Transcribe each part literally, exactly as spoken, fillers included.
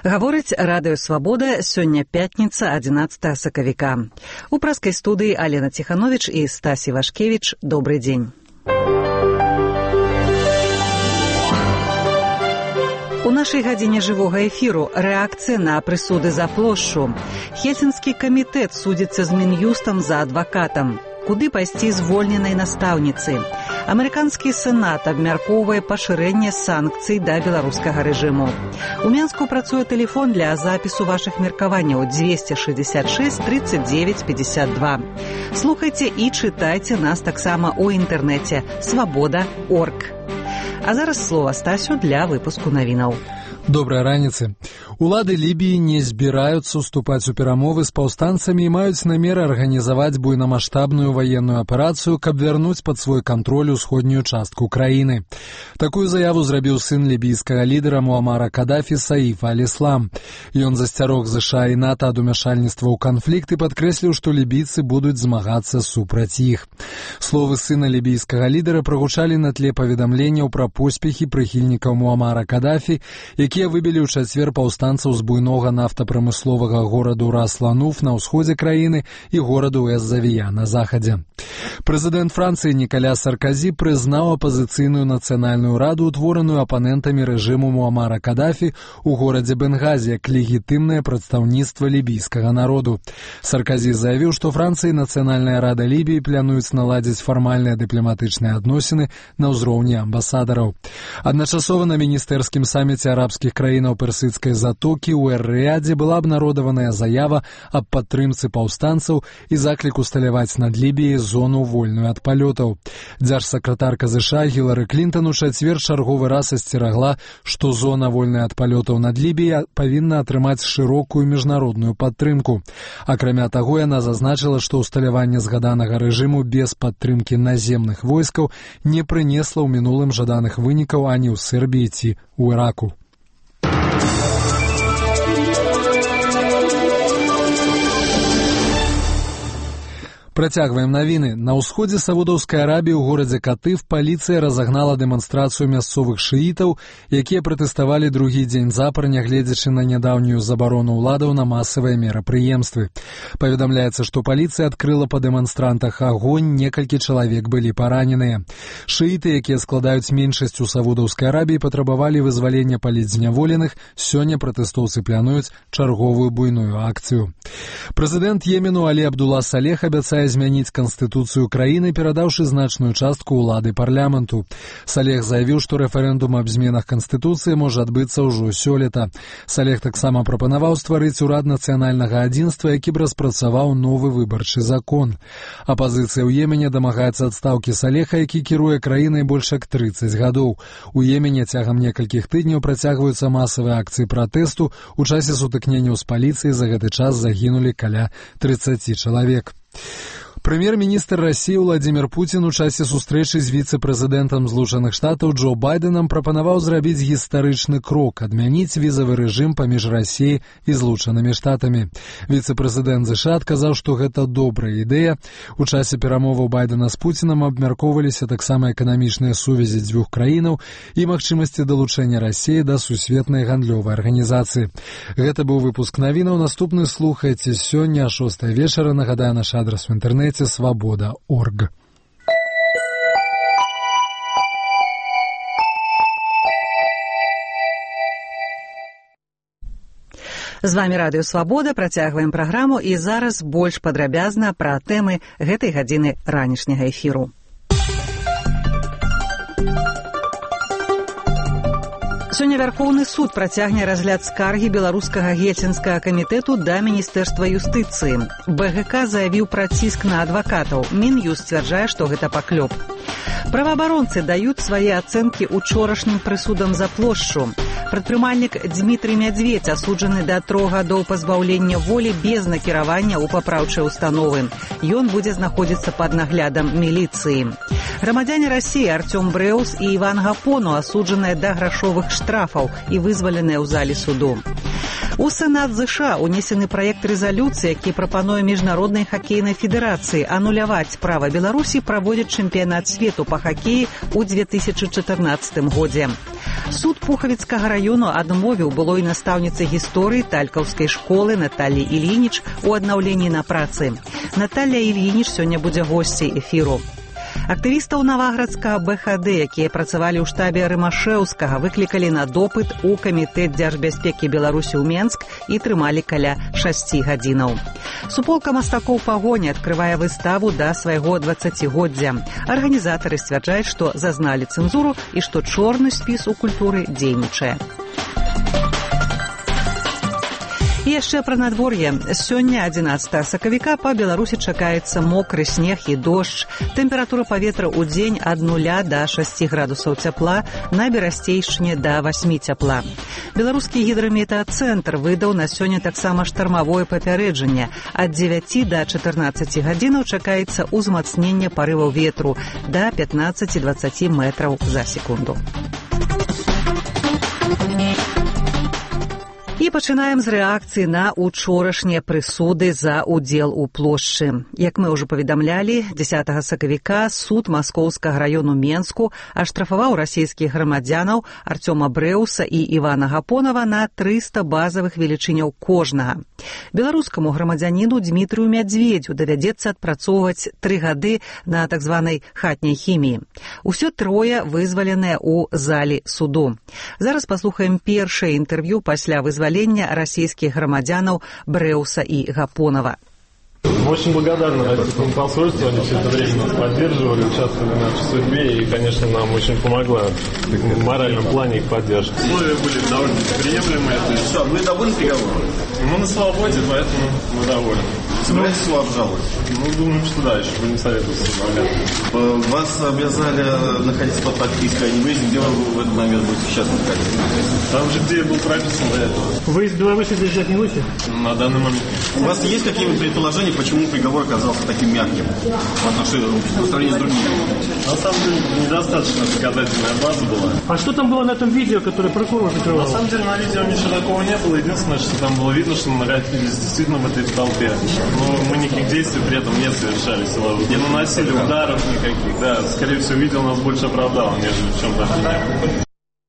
Гаворыць радыё «Свабода», сёння пятніца, адзінаццатага сакавіка. У праскай студыі Алена Ціхановіч і Стасі Вашкевіч. Добрый дзень. У нашай гадзіне жывога эфіру рэакцыя на прысуды за плошчу. Хельсінскі камітэт судзіцца з Мін'юстам за адвакатам. Куды пайсці звольненай настаўніцы? Амерыканскі сенат абмяркоўвае пашырэнне санкцый да беларускага рэжыму. У Менску працуе тэлефон для запісу вашых меркаванняў двести шестьдесят шесть тридцать девять пятьдесят два. Слухайце і чытайце нас таксама ў інтэрнэце свабода точка орг. А зараз слова Стасю для выпуску навінаў. Добрай раніцы. Улады Лібіі не збіраюцца уступаць у перамовы з паўстанцамі і маюць намер арганізаваць буйнамаштабную ваенную аперацыю, каб вярнуць пад свой кантроль усходнюю частку краіны. Такую заяву зрабіў сын лібійскага лідара Муамара Кадафі Саіф аль-Іслам. Ён засцярог ЗША і НАТО ад умяшальніцтва ў канфлікт і падкрэсліў, што лібійцы будуць змагацца супраць іх. Словы сына лібійскага лідара прагучалі на тле паведамленняў пра поспехі прыхільнікаў Муамара Кадафі, якія выбілі ў чацвер паўстанцаў з буйнога нафтапрамысловага гораду Рас-Лануф на ўсходзе краіны і гораду Эз-Завія на захадзе. Прэзідэнт Францыі Нікаля Сарказі прызнаў апазіцыйную нацыянальную раду, утвораную апанентамі рэжыму Муамара Кадафі ў горадзе Бенгазі, як легітымнае прадстаўніцтва лібійскага народу. Сарказі заявіў, што Францыя і Нацыянальная рада Лібіі плануюць наладзіць фармальныя дыпламатычныя адносіны на ўзроўні амбасадараў. Адначасова на міністэрскім саміце арабскіх краінаў персыдскай затокі ў Эр-Рыядзе была абнародаваная заява аб падтрымцы паўстанцаў і заклік усталяваць над Лібіяй зону вольную ад палётаў. Дзяржсакратарка ЗША Гілары Клінтон у чацвер чарговы раз асцерагла, што зона вольная ад палётаў над Лібіяй павінна атрымаць шырокую міжнародную падтрымку. Акрамя таго, яна зазначыла, што усталяванне згаданага рэжыму без падтрымкі наземных войскаў не прынесла ў мінулым жаданых вынікаў ані ў Сербіі ці ў Іраку. Працягваем навіны. На ўсходзе Саудаўскай Арабіі ў горадзе Катыф паліцыя разагнала дэманстрацыю мясцовых шыітаў, якія пратэставалі другі дзень запар, нягледзячы на нядаўнюю забарону ўладаў на масавыя мерапрыемствы. Паведамляецца, што паліцыя адкрыла па дэманстрантах агонь, некалькі чалавек былі параненыя. Шыіты, якія складаюць меншасць у Саудаўскай Арабіі, патрабавалі вызвалення палітзняволеных. Сёння пратэстоўцы плануюць чарговую буйную акцыю. Прэзідэнт Йемену Алі Абдулла Салех абяцае змяніць канстытуцыю краіны, перадаўшы значную частку ўлады парламенту. Салех заявіў, што рэферэндум аб зменах канстытуцыі можа адбыцца ўжо сёлета. Салех таксама прапанаваў стварыць урад нацыянальнага адзінства, які б распрацаваў новы выбарчы закон. Апазіцыя ў Йемене дамагаецца адстаўкі Салеха, які кіруе краінай больш як трыццаць гадоў. У Йемене цягам некалькіх тыдняў працягваюцца масавыя акцыі пратэсту. У часе сутыкненняў з паліцыяй за гэты час загінулі каля трыццаці чалавек. Прэм'ер-міністр Расіі Владзімір Пуцін у часе сустрэчы з віцэ-прэзідэнтам Злучаных Штатаў Джо Байдэнам прапанаваў зрабіць гістарычны крок, адмяніць візавы рэжым паміж Расіяй і Злучанымі Штатамі. Віцэ-прэзідэнт ЗША адказаў, што гэта добрая ідэя. У часе перамоваў Байдэна з Пуцінам абмяркоўваліся таксама эканамічныя сувязі дзвюх краінаў і магчымасці далучэння Расіі да сусветнай гандлёвай арганізацыі. Гэта быў выпуск навінаў. Наступны слухайце сёння а шостай вечара. Нагадаю, наш адрас в інтэрнэце свобода точка орг. З вамі радыё «Свабода», працягваем праграму і зараз больш падрабязна пра тэмы гэтай гадзіны ранішняга эфіру. Сёння Вярхоўны суд працягне разгляд скаргі беларускага Гельсінскага камітэту да Міністэрства юстыцыі. БГК заявіў пра ціск на адвакатаў. Мін'юст сцвярджае, што гэта паклёп. Праваабаронцы даюць свае ацэнкі учорашнім прысудам за плошчу. Прадпрымальнік Дмітрый Мядзведзь асуджаны да трох гадоў пазбаўлення волі без накіравання ў папраўчыя ўстановы. Ён будзе знаходзіцца пад наглядам міліцыі. Грамадзяне Расіі Артём Брэус і Іван Гапону асуджаныя да грашовых штрафаў і вызваленыя ў зале суду. У Сенат ЗША унесены праект рэзалюцыі, які прапануе міжнароднай хакейнай федэрацыі ануляваць права Беларусі праводзіць чэмпіянат свету па хакеі ў две тысячы чатырнаццатым годзе. Суд Пухавіцкага раёну адмовіў былой настаўніцы гісторыі талькаўскай школы Наталлі Ільініч у аднаўленні на працы. Наталля Ільініч сёння будзе госцей эфіру. Актывістаў Наваградскага бэ ха дэ, якія працавалі ў штабе Рымашэўскага, выклікалі на допыт у камітэт дзяржбяспекі Беларусі ў Менск і трымалі каля шасці гадзінаў. Суполка мастакоў пагоні адкрывае выставу да свайго дваццацігоддзя. Арганізатары сцвярджаюць, што зазналі цэнзуру і што чорны спіс у культуры дзейнічае. І яшчэ пра надвор'е. Сёння, адзінаццатага сакавіка, па Беларусі чакаецца мокры снег і дождж. Тэмпература паветра ў дзень ад нуля да шасці градусаў цяпла, на берасцейшчыне да васьмі цяпла. Беларускі гідраметэацэнтр выдаў на сёння таксама штармавое папярэджанне. Ад дзевяці да чатырнаццаці гадзінаў чакаецца ўзмацненне парываў ветру да пятнаццаці-дваццаці метраў за секунду. І пачынаем з рэакцыі на учорашнія прысуды за ўдзел у плошчы. Як мы ўжо паведамлялі, дзесятага сакавіка суд Маскоўскага раёну Менску аштрафаваў расійскіх грамадзянаў Арцёма Брэуса і Івана Гапонава на трыста базавых велічыняў кожнага. Беларускаму грамадзяніну Дмітрыю Мядзведзю давядзецца адпрацоўваць тры гады на так званай хатняй хіміі. Усё трое вызваленыя ў залі суду. Зараз паслухаем першае інтэрв'ю пасля вызвалення российских громадянов Брэуса и Гапонова. Мы очень благодарны российскому посольству, они все это время нас поддерживали, участвовали в нашей судьбе, и, конечно, нам очень помогла в моральном плане их поддержка. Условия были довольно приемлемые. Что, вы довольны приговором? Мы на свободе, поэтому мы довольны. Собираетесь его обжаловать? Ну, думаем, что да, еще будем советоваться с вами. Вас обязали находиться под подпиской, а не выяснить, где вы в этот момент будете сейчас находиться? Там же, где был прописан до этого. Вы из Беларуси заезжать не будете? На данный момент. У вас есть какие-нибудь предположения, почему приговор оказался таким мягким в отношении по сравнению с другими? На самом деле, недостаточно доказательная база была. А что там было на этом видео, которое прокурор закрывал? На самом деле, на видео ничего такого не было. Единственное, что там было видно, что мы находились действительно в этой толпе. Но мы никаких действий при этом не совершали силовых. Не наносили ударов никаких. Да, скорее всего, видео нас больше оправдало, нежели в чем-то обвиняли.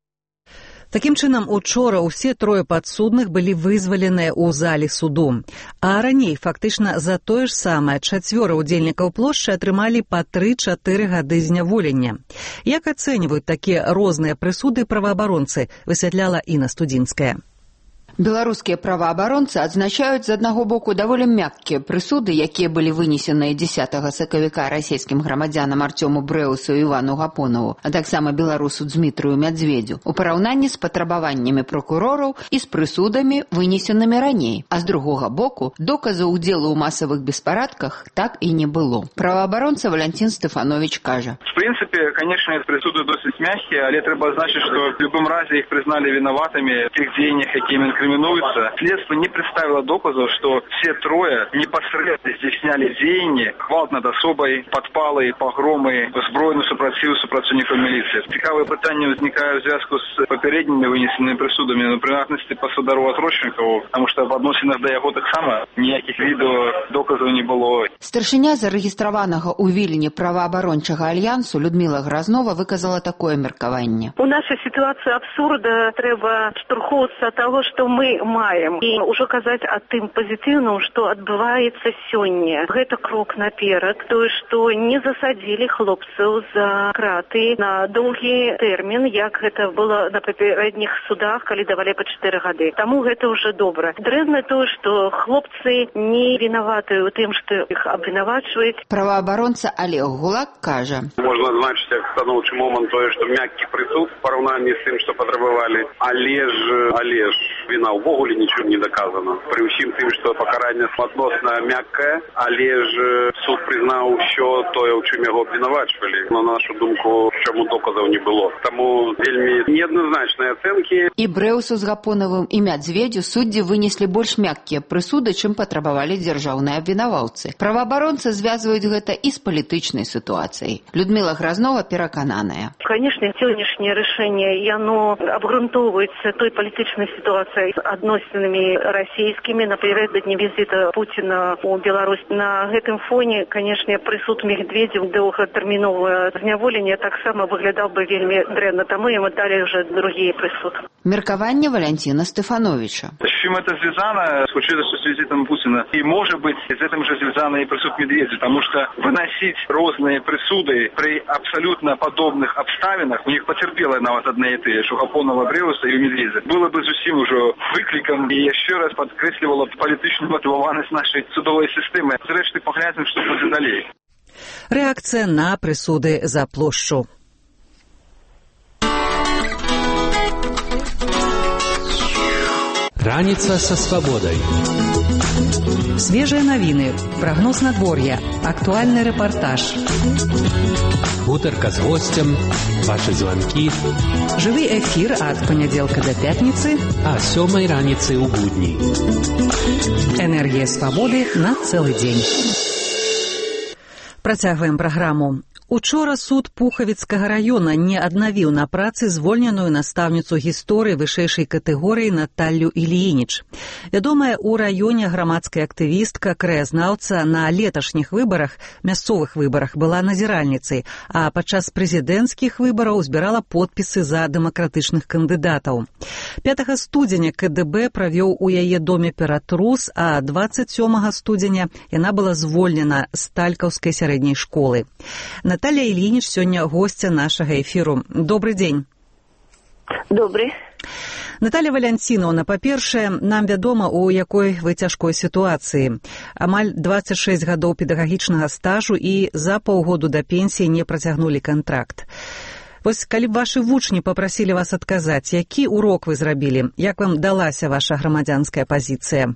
Такім чынам, учора ўсе трое падсудных былі вызваленыя ў зале суду. А раней, фактычна, за тое ж самае чацвёра ўдзельнікаў плошчы атрымалі па тры-чатыры гады зняволення. Як ацэньваюць такія розныя прысуды праваабаронцы, высвятляла Інна Студзінская. Беларускія праваабаронцы адзначаюць з аднаго боку даволі мяккія прысуды, якія былі вынесеныя дзесятага сакавіка расійскім грамадзянам Арцёму Брэусу і Івану Гапонову, а таксама беларусу Дмітрыю Мядзведзю, у параўнанні з патрабаваннямі прокурораў і з прысудамі, вынесенымі раней. А з другога боку, доказаў удзелу ў масавых беспарадках так і не было. Праваабаронца Валянцін Стэфанович кажа. В принципе, конечно, присуды досить мягкие, але треба значить, что в любом разе их признали виноватыми в тех деяниях, какими инкриминируются. Следствие не представило доказов, что все трое непосредственно здійсняли деяния, гвалт над особой, подпалы, погромы, збройну супротиву супрацівників міліції. Цікаве питання виникає в зв'язку з попередніми винесеними присудами, наприклад, по Сидору Отрощенкову, тому що в відносинах до його так само ніяких відео доказів не було. Старшыня зарэгістраванага ў Вільні праваабарончага альянсу Людмила Грознова выказала такое меркаванне. У нашай сітуацыі абсурда трэба штурхоўцца ад таго, што мы маем, і ўжо казаць аб тым пазітыўным, што адбываецца сёння. Гэта крок наперад, тое, што не засадзілі хлопцаў за краты на доўгі тэрмін, як гэта было на папярэдніх судах, калі давалі па чатыры гады. Таму гэта ўжо добра. Дрэнна тое, што хлопцы не вінаваты ў тым, што іх абвінавачваюць. Праваабаронца Олег Гулак кажа. Можна значыць як станоўчы момант тое, што мяккі прысуд в параўнанні з тым, што патрабавалі, але ж, але ж віна ўвогуле нічым не доказана. Пры ўсім тым, што пакаранне адносна мяккае, але ж суд прызнаў усё тое, у чым яго абвінавачвалі. На нашу думку, чаму доказаў не было. Таму вельмі неадназначныя ацэнкі. І Брэусу з Гапонавым і Мядзведзю суддзі вынеслі больш мяккія прысуды, чым патрабавалі дзяржаўныя абвінаваўцы. Праваабаронцы звязваюць гэта і з палітычнай сітуацыяй. Людмила Грознова перакананая. Конечно, сённяшняе рашэнне, яно абгрунтоўваецца той палітычнай сітуацыяй, адносінамі расійскімі напярэдадні візіта Пуціна ў Беларусь. На гэтым фоне, канешне, прысуд Медведзеў доўгатэрміновае зняволення таксама выглядаў бы вельмі дрэнна, таму яму далі ўжо другі прысуд. Меркаванне Валентина Стефановича. С чем это связано? Случилось с визитом Путина. И, может быть, с этим же связано и присуд Медведя, потому что выносить разные присуды при абсолютно подобных обставинах, у них потерпела на вот одне и те, что Гапонова, Бреуса и Медведя, было бы зусім уже выкликом и еще раз подкресливало политичную мотивованность нашей судовой системы. Зрештою, поглянем, что будет далее. Реакция на присуды за площу. Раніца со свободой. Свежие новины, прогноз надворья, актуальный репортаж. Гутарка с гостем, ваши звонки. Живый эфир от понеделка до пятницы. А сёмой раницы у будней. Энергия свободы на целый день. Працягваем праграму. Учора суд Пухавіцкага раёна не аднавіў на працы звольненую настаўніцу гісторыі вышэйшай катэгорыі Наталлю Ільініч. Вядомая ў раёне грамадская актывістка, краязнаўца на леташніх выбарах, мясцовых выбарах была назіральніцай, а падчас прэзідэнцкіх выбараў збірала подпісы за дэмакратычных кандыдатаў. пятага студзеня ка дэ бэ правёў у яе доме ператрус, а дваццаць сёмага студзеня яна была звольнена з талькаўскай сярэдняй школы. Наталья Ильинич сегодня гостья нашего эфиру. Добрый день. Добрый. Наталья Валентиновна, па-першае, нам вядома, у якой вы цяжкой сітуацыі. Амаль дваццаць шэсць гадоў педагагічнага стажу і за паўгоду да пенсіі не працягнулі кантракт. Вось, калі б вашы вучні папрасілі вас адказаць, які урок вы зрабілі, як вам далася ваша грамадзянская пазіцыя?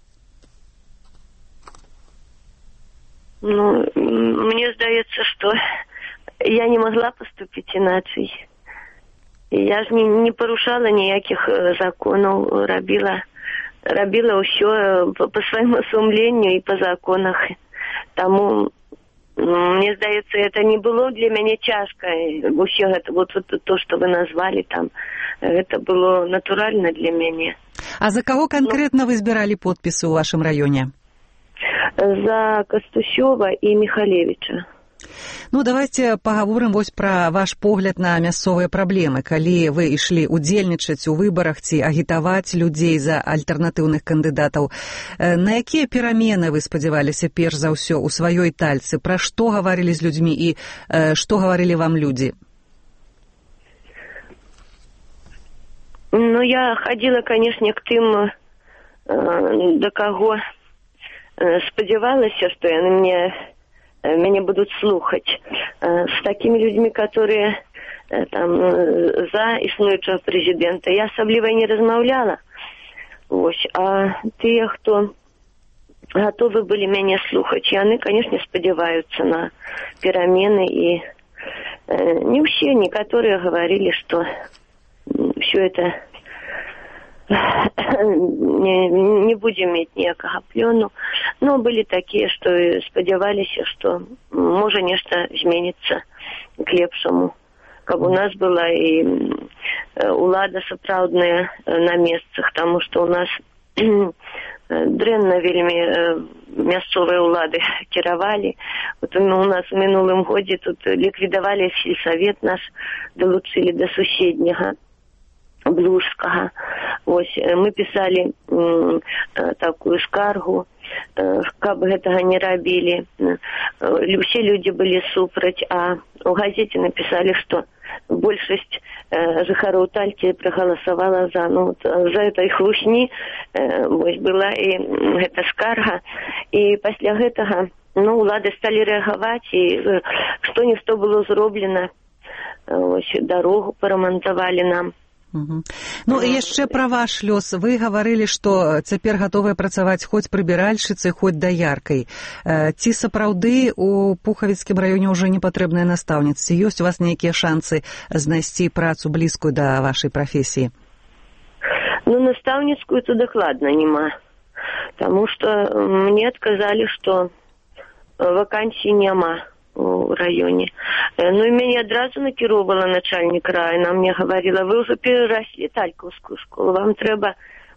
Ну, мне здаецца, што я не могла поступить иначе. Я ж не, не парушала ніякіх законаў, рабіла, рабіла ўсё по, по свайму сумленню і по законах. Таму, мне здаецца, это не было для мяне цяжка. Усё гэта, вот, вот то, что вы назвали там, это было натуральна для мяне. А за кого конкретно ну, вы збіралі подпісы ў вашым раёне? За Кастусёва і Михалевича. Ну, давайте паговорым вось пра ваш погляд на мясцовыя праблемы. Калі вы ішлі удзельнічаць у выбарах ці агітаваць людзей за альтэрнатыўных кандыдатаў, на якія перамены вы спадзяваліся перш за ўсё ў сваёй тальцы? Пра што гаварылі з людзьмі і э, што гаварылі вам людзі? Ну, я ходила, конечно, к тым, э, до кого спадзявалася, што яны мне, мяне будуць слухаць. З такімі людзьмі, которые там за існуючага прэзідэнта, я асабліва не размаўляла. Вось. А тыя, хто гатовы былі мяне слухаць, яны, конечно, спадзяваюцца на перамены. І не ўсе, некаторыя гаварылі, што ўсё это не, не будем иметь никакого плёну, но были такие, что спадзяваліся, что может нечто изменится к лепшему, как у нас была и улада сапраўдная на месцах, потому что у нас дрэнна вельмі мясцовыя улады кіравалі. Вот у нас в мінулым годзе тут ліквідавалі сельсавет наш, далучылі до суседняга Блужскага. Вось, мы писали м, такую скаргу, э, каб гэтага не рабілі. Все люди были супраць, а у газете написали, что большасць э, жыхароў Тальці проголосовала за. Ну, вот, за этой хлусні э, вось, была і гэта скарга. І пасля гэтага ну, улады сталі рэагаваць, і э, што-нішто было зроблена. Вось, дарогу парамантавалі нам. Угу. Ну і яшчэ пра ваш лёс. Вы гаварылі, што цяпер гатовыя працаваць хоць прыбіральшыцай, хоць даяркай. Ці сапраўды у Пухавіцкім раёне ўжо не патрэбныя настаўніцы? Ёсць у вас нейкія шансы знайсці працу блізкую да вашай прафесіі? Ну, настаўніцкую то дакладна няма. Таму што мне адказалі, што вакансій няма у раёне. Ну, и меня одразу накіровала начальник района. Мне говорила, вы уже переросли Талькаўскую школу, вам трэба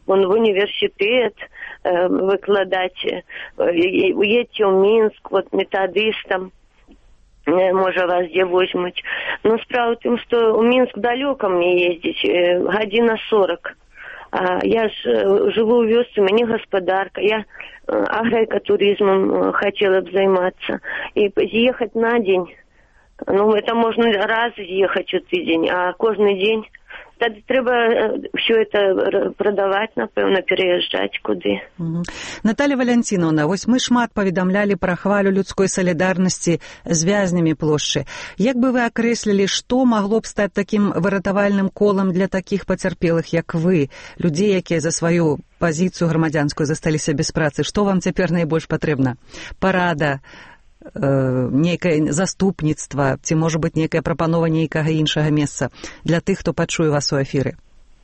он в университет э, выкладаць, э, уедьте в Минск, вот методистом, э, может вас где возьмуть. Но справа в том, что в Минск далеко мне ездить, э, година сорок. А я ж э, живу в вёсцы, мне господарка, я э, агроэкотуризмом э, хотела бы заниматься. И ехать на день, ну это можно раз ехать у тыдзень, а каждый день Тады трэба все это продаваць, напэўна, пераязджаць куды. Mm-hmm. Наталья Валянціновна, вось мы шмат паведамлялі пра хвалю людской салідарнасці з вязнямі плошчы. Як бы вы акрэслілі, што магло б стаць такім выратавальным колам для такіх пацярпелых, як вы, людзей, якія за сваю пазіцыю грамадзянскую засталіся без працы? Што вам цяпер найбольш патрэбна? Парада, нейкае заступніцтва, ці, можа быць, нейкая прапанова нейкага іншага месца для тых, хто пачуе вас у эфіры?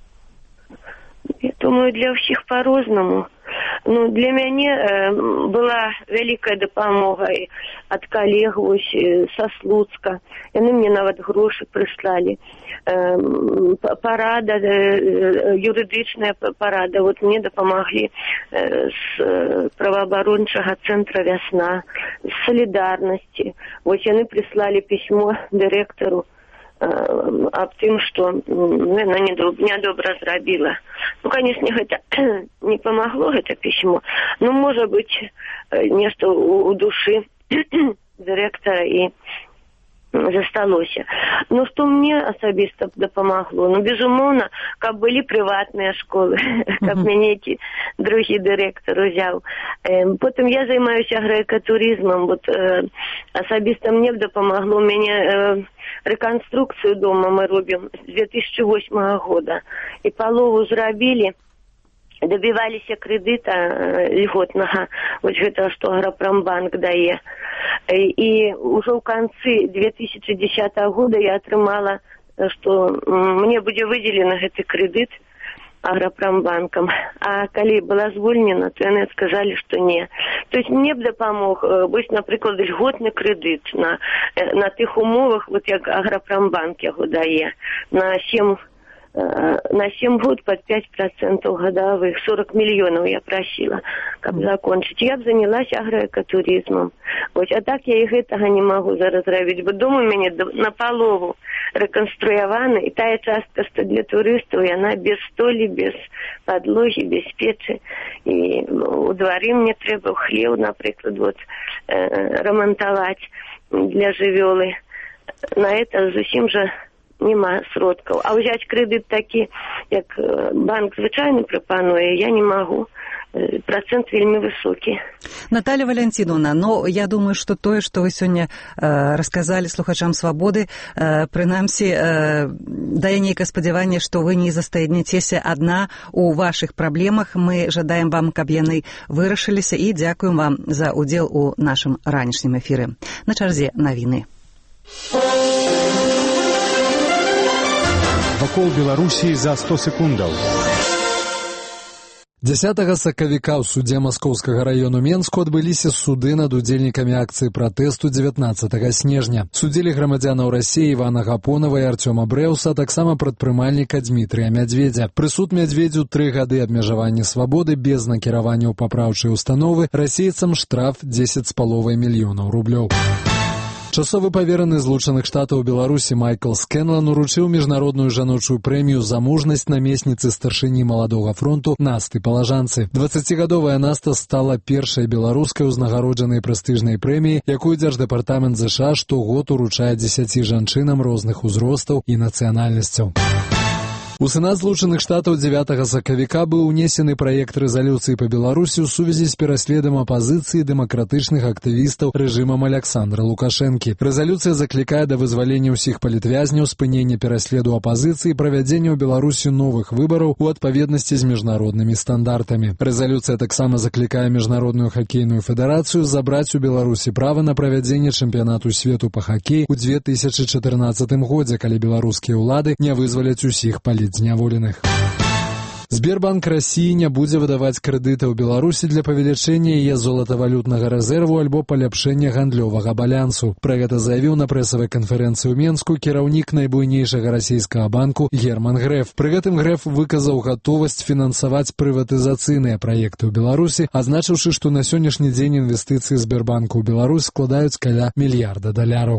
Я думаю, для ўсіх па-рознаму. Ну, для мяне э, была вялікая дапамога ад калег вось са Слуцка. Яны мне нават грошы прыслалі. Э, парада, э, юрыдычная парада. Вот мне дапамаглі э, з праваабарончага цэнтра «Вясна», з салідарнасці. Вось яны прыслалі пісьмо дырэктару аб тым, што яна нядобра зрабіла. Ну, конечно, гэта не памагло, гэта пісьмо. Ну, можа быць, нешта у душы дырэктара і засталося. Ну, што мне асабіста дапамагло? Ну, безумоўна, каб былі прыватныя школы, каб мяне які другі дырэктар узяў. Потым я займаюся аграэкатурызмам. Вот асабіста мне б дапамагло, у мяне рэканструкцыю дома мы робім з две тысячи восьмага года. І палову зрабілі, добіваліся крэдыта льготнага, вось гэта, што Аграпромбанк дае. І ўжо ў канцы две тысячи десятого года я атрымала, што мне будзе выдзелены гэты крэдыт Аграпромбанкам. А калі была звольнена, то яны сказалі, што не. То есть мне б дапамог, вось, напрыклад, льготны крэдыт на, на тых умовах, вот як Аграпромбанк яго дае, на сем на семь год под пять процентов годовых, сорок миллионов я просила, каб закончить. Я б занялась агроэкотуризмом. Вот, а так я и гэтага не могу зараз зрабіць, бо дом у мяне напалову рэканструяваны, і тая частка, што для турыстаў, яна без столі, без подлогі, без печы. І у двары мне трэба хлеў, напрыклад, вот, э, рамантаваць для жывёлы. На это зусім жа нема сродкаў. А ўзяць крэдыт такі, як банк звычайны прапануе, я не магу. Процент вельмі высокі. Наталья Валянціновна, ну, я думаю, што тое, што вы сёння э, расказалі слухачам «Свабоды», э, прынамсі, э, дае нейкае спадзяванне, што вы не застаянецеся адна у вашых праблемах. Мы жадаем вам, каб яны вырашыліся, і дзякуем вам за ўдзел у нашым ранішнім эфіры. На чарзе навіны. Вакол Беларусі за сто секундаў. дзясятага сакавіка ў судзе Маскоўскага раёну Менску адбыліся суды над удзельнікамі акцыі пратэсту дзевятнаццатага снежня. Судзілі грамадзянаў Расіі Івана Гапонава і Арцёма Брэуса, таксама прадпрымальніка Дмітрыя Мядзведзя. Прысуд Мядзведзю тры гады абмежавання свабоды без накіравання ў папраўчай установы, расейцам штраф дзесяць з паловай мільёнаў рублёў. Часовы павераны Злучаных Штатаў Беларусі Майкл Скэнлан уручыў міжнародную жаночую прэмію за мужнасць намесніцы старшыні маладога фронту Насты Палажанцы. дваццацігадовая Наста стала першай беларускай узнагароджанай прэстыжнай прэміяй, якую Дзярждэпартамент ЗША штогод уручае дзесяці жанчынам розных узростаў і нацыянальнасцяў. У Сенат Злучаных Штатаў дзевятага сакавіка быў унесены праект рэзалюцыі па Беларусі ў сувязі з пераследам апазіцыі дэмакратычных актывістаў рэжымам Аляксандра Лукашэнкі. Рэзалюцыя заклікае да вызвалення ўсіх палітвязняў, спынення пераследу апазіцыі і правядзення ў Беларусі новых выбараў у адпаведнасці з міжнароднымі стандартамі. Рэзалюцыя таксама заклікае міжнародную хакейную федэрацыю забраць у Беларусі права на правядзенне чэмпіянату свету па хакеі ў две тысячы чатырнаццатым годзе, калі беларускія ўлады не вызваляць усіх палітвязняў. Зняволеных. Сбербанк России не будзе выдаваць крэдыты ў Беларусі для павелічэння яе золатавалютнага рэзерву альбо паляпшэння гандлёвага балансу. Пра гэта заявіў на прэсавай канферэнцыі ў Менску кіраўнік найбуйнейшага расійскага банку Герман Грэф. Пры гэтым Грэф выказаў гатовасць фінансаваць прыватызацыйныя праекты ў Беларусі, азначыўшы, што на сённяшні дзень інвестыцыі Сбербанку ў Беларусь складаюць каля мільярда даляраў.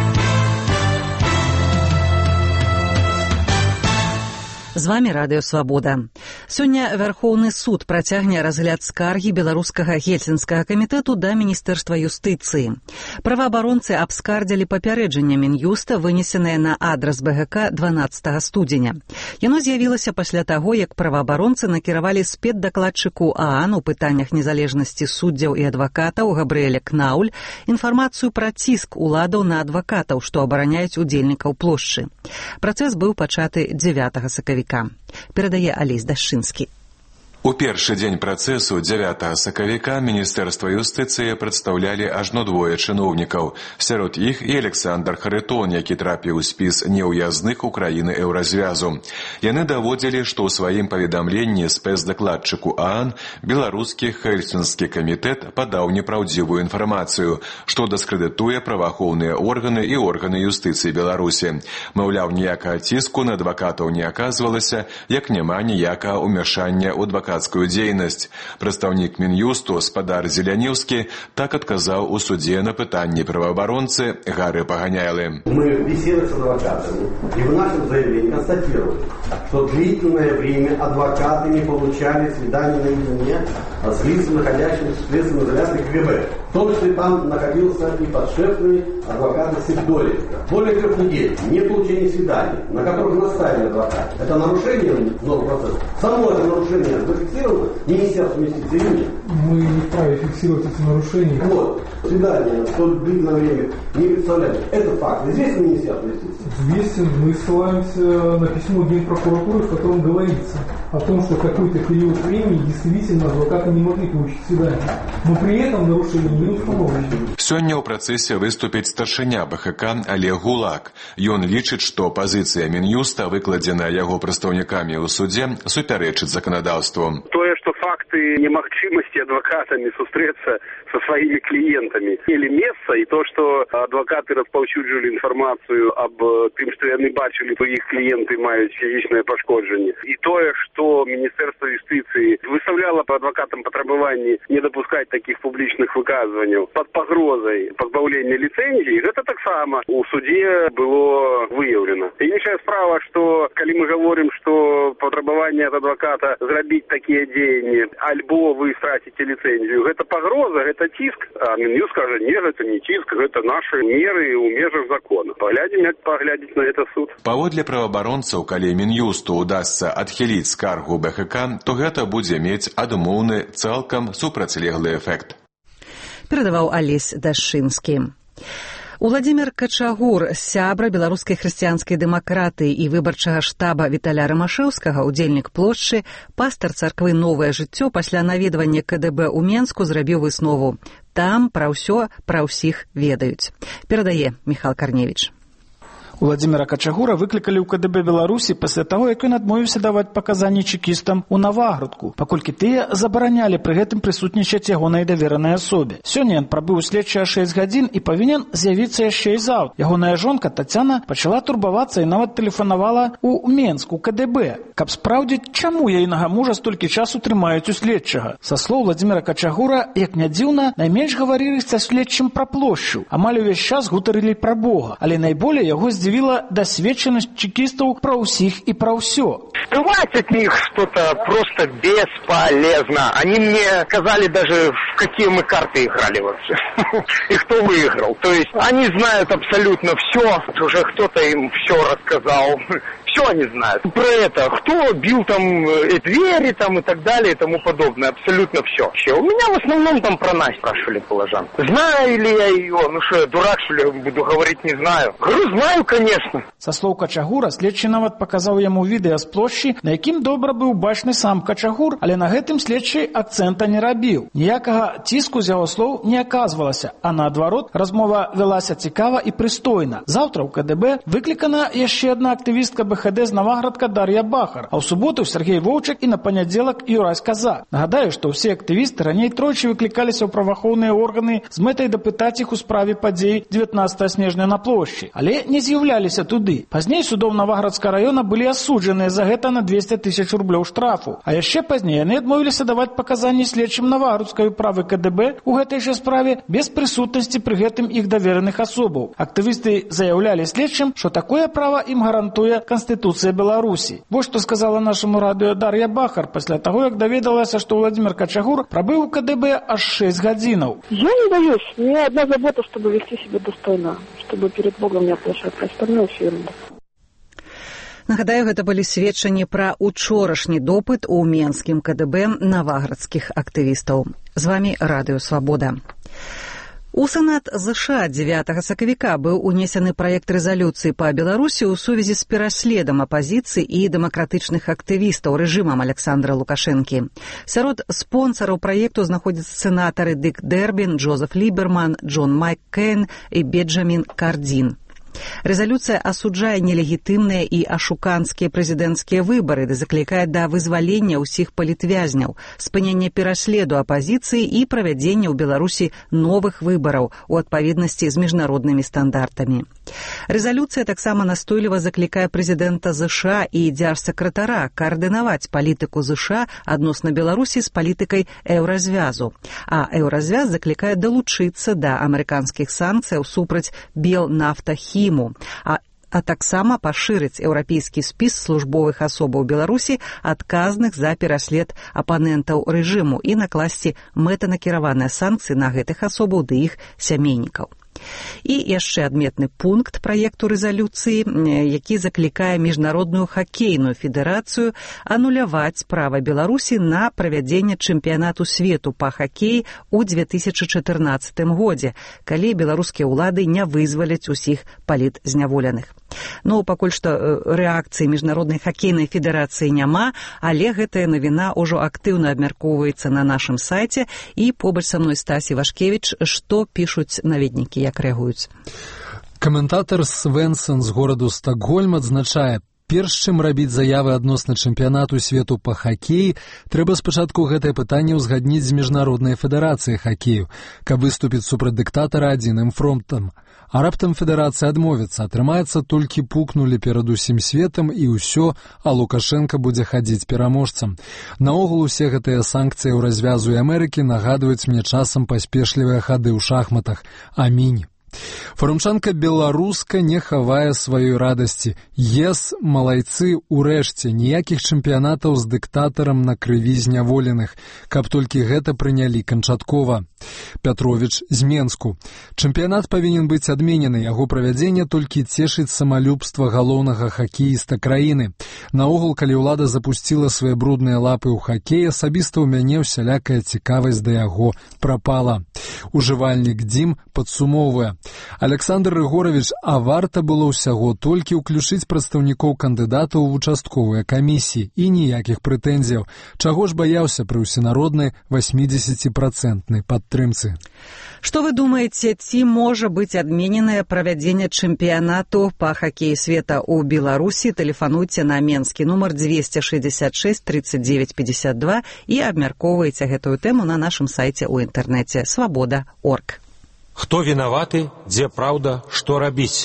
З вами Радыё Свабода. Сёння Вярхоўны суд працягне разгляд скаргі беларускага Гельсінскага камітэту да Міністэрства юстыцыі. Праваабаронцы абскардзілі папярэджанне Мін'юста, вынесенае на адрас БГК дванаццатага студзеня. Яно з'явілася пасля таго, як праваабаронцы накіравалі спецдакладчыку ААН у пытаннях незалежнасці суддзяў і адвакатаў Габрыэля Кнауль інфармацыю пра ціск уладаў на адвакатаў, што абараняюць удзельнікаў плошчы. Працэс быў пачаты дзевятага сакавіка. Перадае Алесь Дашчынскі. У першы дзень працэсу дзевятага сакавіка Міністэрства юстыцыі прадстаўлялі ажно двое чыноўнікаў. Сярод іх і Александр Харытон, які трапіў у спіс неўязных у краіны еўразвязу. Яны даводзілі, што ў сваім паведамленні спецдакладчыку ААН беларускі Гельсінскі камітэт падаў непраўдзівую інфармацыю, што дыскрэдытуе праваахоўныя органы і органы юстыцыі Беларусі. Маўляў, ніякага ціску на адвакатаў не аказвалася, як няма ніякага ўмяшання ў адвакатаў дзейнасць. Прадстаўнік Мін'юсту спадар Зеляніўскі так адказаў у суде на пытанні праваабаронцы Гары Паганяйлы. Мы беседовали с адвокатами и в нашем заявлении констатировали, что длительное время адвокаты не получали свидания наедине с лицами, находящимися в следственном изоляторе КГБ. В том числе там находился и подшефный адвокат Сидоренко. Более трех недель не получения свиданий, на которых настаивали адвокаты. Это нарушение нового процесса. Само это нарушение зафиксировано Министерством юстиции. Мы не вправе фиксировать эти нарушения. Вот. Свидание в столь длительное время не представляет. Это факт. Известен Министерству юстиции? Известен. Мы ссылаемся на письмо Генпрокуратуры, в котором говорится о том, что какой-то период времени действительно адвокаты не могли получить свидание. Но при этом нарушение не установлено. Сёння ў працэсе выступіць старшыня БХК Олег Гулак. Ён лічыць, што пазіцыя Мін'юста, выкладзеная яго прадстаўнікамі ў судзе, супярэчыць заканадаўству. Тое, што факты немагчымасці адвакатамі сустрэцца со своими клиентами имели место, и то, что адвокаты распаўсюджвалі інфармацыю об тым, што яны бачылі, то іх кліенты маюць фізічнае пашкоджанне. І тое, што Міністэрства юстыцыі выставляла по адвокатам патрабаванні не допускать таких публічных выказванняў под пагрозай пазбаўлення ліцэнзіі, гэта таксама у суде было выяўлена. І іншая справа, што калі мы говорим, што патрабаванне ад адваката зрабіць такія дзеянні, альбо вы страціце ліцэнзію, гэта пагроза, гэта ціск, а Мін'юст скажа, не, гэта не ціск, гэта наши меры ў межах закона. Паглядзім, як паглядзець на гэта суд. Паводле праваабаронцаў, калі Мін'юсту удасца адхіліць скаргу БХК, то гэта будзе мець адмоўны, цалкам супрацьлеглы эфект. Перадаваў Алесь Дашчынскі. Уладзімір Качагур, сябра беларускай хрысціянскай дэмакратыі і выбарчага штаба Віталя Рамашэўскага, удзельнік плошчы, пастар царквы «Новае жыццё» пасля наведвання КДБ ў Менску зрабіў выснову. Там пра ўсё, пра ўсіх ведаюць. Перадае Міхал Карневіч. Уладзіміра Качагура выклікалі ў КДБ Беларусі пасля таго, як ён адмовіўся даваць паказанні чекістам у Наваградку, паколькі тыя забаранялі пры гэтым прысутнічаць ягонай даверанай асобе. Сёння ён прабыў следчыя шэсць гадзін і павінен з'явіцца яшчэ і заўтра. Ягоная жонка Тацяна пачала турбавацца і нават тэлефанавала ў Менску КДБ, каб спраўдзіць, чаму яйнага мужа столькі часу трымаюць у следчага. Са слоў Уладзіміра Качагура, як не дзіўна, найменш гаварылі са следчым пра плошчу. Амаль увесь час гутарылі пра Бога, але найболей яго здзівіла досведченность чекистов про всех и про все. Скрывать от них что-то просто бесполезно. Они мне сказали даже, в какие мы карты играли вообще. И кто выиграл. То есть они знают абсолютно все. Уже кто-то им все рассказал. Все они знают. Про это, кто бил там двери там и так далее и тому подобное. Абсолютно все. У меня в основном там про Настю спрашивали положан. Знаю ли я ее? Ну что, я дурак, что ли, буду говорить, не знаю. Говорю, знаю, конечно. Со слов Качагура, следчий нават показал ему відэа з площі, на якім добра быў бачны сам Качагур, але на гэтым следчий акцента не рабіў. Ніякага ціску з яго слоў не аказвалася, а наадварот, размова велася цікава і прыстойна. Заўтра ў КДБ выклікана яшчэ адна актывістка БХ КХД з Наваградка Дар'я Бахар, а ў суботу Сергей Воўчык і на панядзелак Юрась Казак. Нагадаю, што ўсе актывісты раней тройчы выклікаліся ў праваахоўныя органы з мэтай дапытаць іх у справе падзей дзевятнаццатага снежня на плошчы, але не з'яўляліся туды. Пазней судом Наваградскага раёна былі асуджаныя за гэта на двесце тысяч рублёў штрафу, а яшчэ пазней яны адмовіліся даваць паказанні следчым Наваградскай управы КДБ у гэтай жа справе без прысутнасці пры гэтым іх давераных асобаў. Актывісты заяўлялі следчым, што такое права ім гарантуе Канстытуцыя Беларусі. Вось што сказала нашаму радыё Дар'я Бахар пасля таго, як даведалася, што Владимир Качагур прабыў у КДБ аж шесть гадзінаў. Я не боюсь. У меня одна забота, чтобы вести себя достойно, чтобы перед Богом не оплошать. Остальное все ерунда. Нагадаю, гэта былі сведчанні пра учорашні допыт у менскім КДБ наваградскіх актывістаў. З вамі Радыё Свабода. У Сенат ЗША дзевятага сакавіка быў унесены праект рэзалюцыі па Беларусі ў сувязі з пераследам апазіцыі і дэмакратычных актывістаў рэжымам Александра Лукашэнкі. Сярод спонсараў праекту знаходзяцца сенатары Дык Дэрбін, Джозеф Ліберман, Джон Маккейн і Бенджамін Кардзін. Рэзалюцыя асуджае нелегітымныя і ашуканскія прэзідэнцкія выбары ды заклікае да вызвалення ўсіх палітвязняў, спынення пераследу апазіцыі і правядзення ў Беларусі новых выбараў у адпаведнасці з міжнароднымі стандартамі. Рэзалюцыя таксама настойліва заклікае прэзідэнта ЗША і дзяржсакратара каардынаваць палітыку ЗША адносна Беларусі з палітыкай еўразвязу, а еўразвяз заклікае далучыцца да амерыканскіх санкцыяў супраць Белнафтахіму, а а таксама пашырыць еўрапейскі спіс службовых асобаў Беларусі, адказных за пераслед апанентаў рэжыму, і накласці мэтанакіраваныя санкцыі на гэтых асобаў ды іх сямейнікаў. І яшчэ адметны пункт праекту рэзалюцыі, які заклікае міжнародную хакейную федэрацыю ануляваць права Беларусі на правядзенне чэмпіянату свету па хакеі ў две тысячы чатырнаццатым годзе, калі беларускія ўлады не вызваляць усіх палітзняволеных. Ну, пакуль што рэакцыі міжнароднай хакейнай федэрацыі няма, але гэтая навіна ўжо актыўна абмяркоўваецца на нашым сайце, і побач са мной Стасі Вашкевіч, што пішуць наведнікі, як рэагуюць. Каментатар Свенсон з гораду Стокгольм адзначае: перш чым рабіць заявы адносна чэмпіянату свету па хакеі, трэба спачатку гэтае пытанне ўзгадніць з міжнароднай федэрацыяй хакею, каб выступіць супраць дыктатара адзіным фронтам. А раптам федэрацыя адмовіцца, атрымаецца, толькі пукнулі перад усім светам і ўсё, а Лукашенка будзе хадзіць пераможцам. Наогул усе гэтыя санкцыі ў развязу і Амерыкі нагадваюць мне часам паспешлівыя хады ў шахматах. Амінь. Фарумчанка беларуска не хавае сваёй радасці. Ес, малайцы, урэшце, ніякіх чэмпіянатаў з дыктатарам на крыві зняволеных, каб толькі гэта прынялі канчаткова. Пятровіч з Менску. Чэмпіянат павінен быць адменены, яго правядзенне толькі цешыць самалюбства галоўнага хакеіста краіны. Наогул, калі ўлада запусціла свае брудныя лапы ў хакей, асабіста ў мяне ўсялякая цікавасць да яго прапала. Ужывальнік Дзім падсумоўвае: Александр Рыгорович, а варта было ўсяго толькі ўключыць прадстаўнікоў кандыдатаў у участковыя камісіі і ніякіх прэтэнзіяў. Чаго ж баяўся пры ўсенароднай васьмідзесяціпрацэнтнай падтрымцы? Што вы думаеце, ці можа быць адмененае правядзенне чэмпіянату па хакеі света ў Беларусі? Тэлефануйце на менскі нумар двести шестьдесят шесть тридцать девять пятьдесят два і абмяркоўвайце гэтую тэму на нашым сайце ў інтэрнэце свабода точка орг. Хто вінаваты, дзе праўда, што рабіць?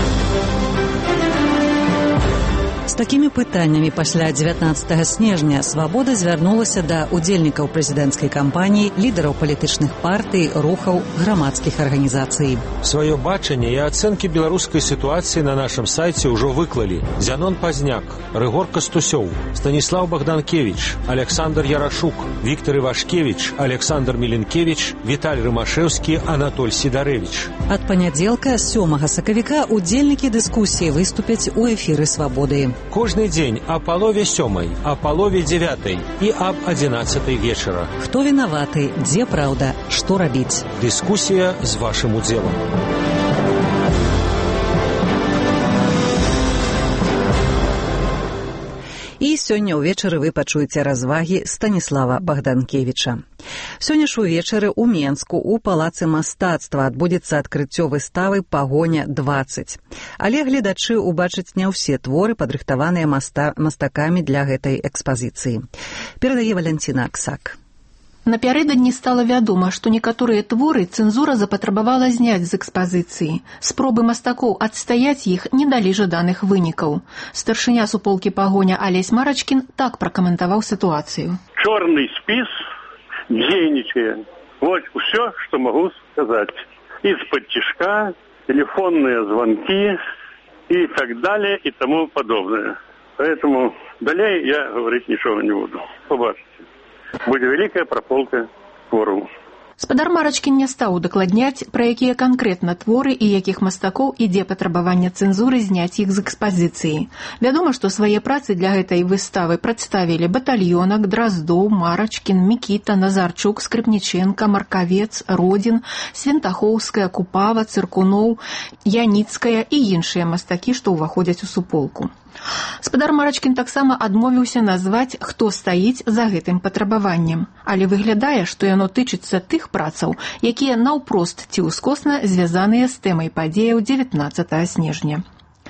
З такімі пытаннямі пасля дзевятнаццатага снежня «Свабода» звярнулася да удзельнікаў прэзідэнцкай кампаніі, лідараў палітычных партый, рухаў, грамадскіх арганізацый. Сваё бачанне і ацэнкі беларускай сітуацыі на нашым сайце ўжо выклалі Зянон Пазняк, Рыгор Кастусёў, Станіслаў Богданкевич, Александр Ярашук, Віктор Івашкевич, Александр Міленкевич, Віталь Рымашэўскі, Анатоль Сідарэвіч. Ад панядзелка сёмага сакавіка удзельнікі дыскусіі выступяць у эфіры «Свабоды». Кожны дзень о палове сёмай, о палове дзевятай і аб адзінаццатай вечара. Хто вінаваты, дзе праўда, што рабіць? Дыскусія з вашым удзелам. І сёння ўвечары вы пачуеце развагі Станіслава Богданкевіча. Сёння ж увечары ў Менску у Палацы мастацтва адбудзецца адкрыццё выставы «Пагоня двадцать». Але гледачы ўбачаць не ўсе творы, падрыхтаваныя маста... мастакамі для гэтай экспазіцыі. Перадае Валянціна Аксак. Напярэдадні стала вядома, што некаторыя творы цэнзура запатрабавала зняць з экспазіцыі. Спробы мастакоў адстаяць іх не далі жаданых вынікаў. Старшыня суполкі «Пагоня» Алесь Марачкін так пракаментаваў сітуацыю. Чорный спіс дзейнічае. Вот все, что могу сказать. Из-под тишка, телефонные звонки и так далее и тому подобное. Поэтому далее я говорить ничего не буду. Побачите. Будзе вялікая праполка твораў. Спадар Марачкін не стаў удакладняць, пра якія канкрэтна творы і якіх мастакоў ідзе патрабаванне цэнзуры зняць іх з экспазіцыі. Вядома, што свае працы для гэтай выставы прадставілі Батальёнак, Драздоў, Марачкін, Мікіта, Назарчук, Скрыпніченка, Маркавец, Родзін, Свентахоўская, Купава, Цыркуноў, Яніцкая і іншыя мастакі, што ўваходзяць у суполку. Спадар Марачкін таксама адмовіўся назваць, хто стаіць за гэтым патрабаваннем, але выглядае, што яно тычыцца тых працаў, якія наўпрост ці ўскосна звязаныя з тэмай падзеяў дзевятнаццатага снежня.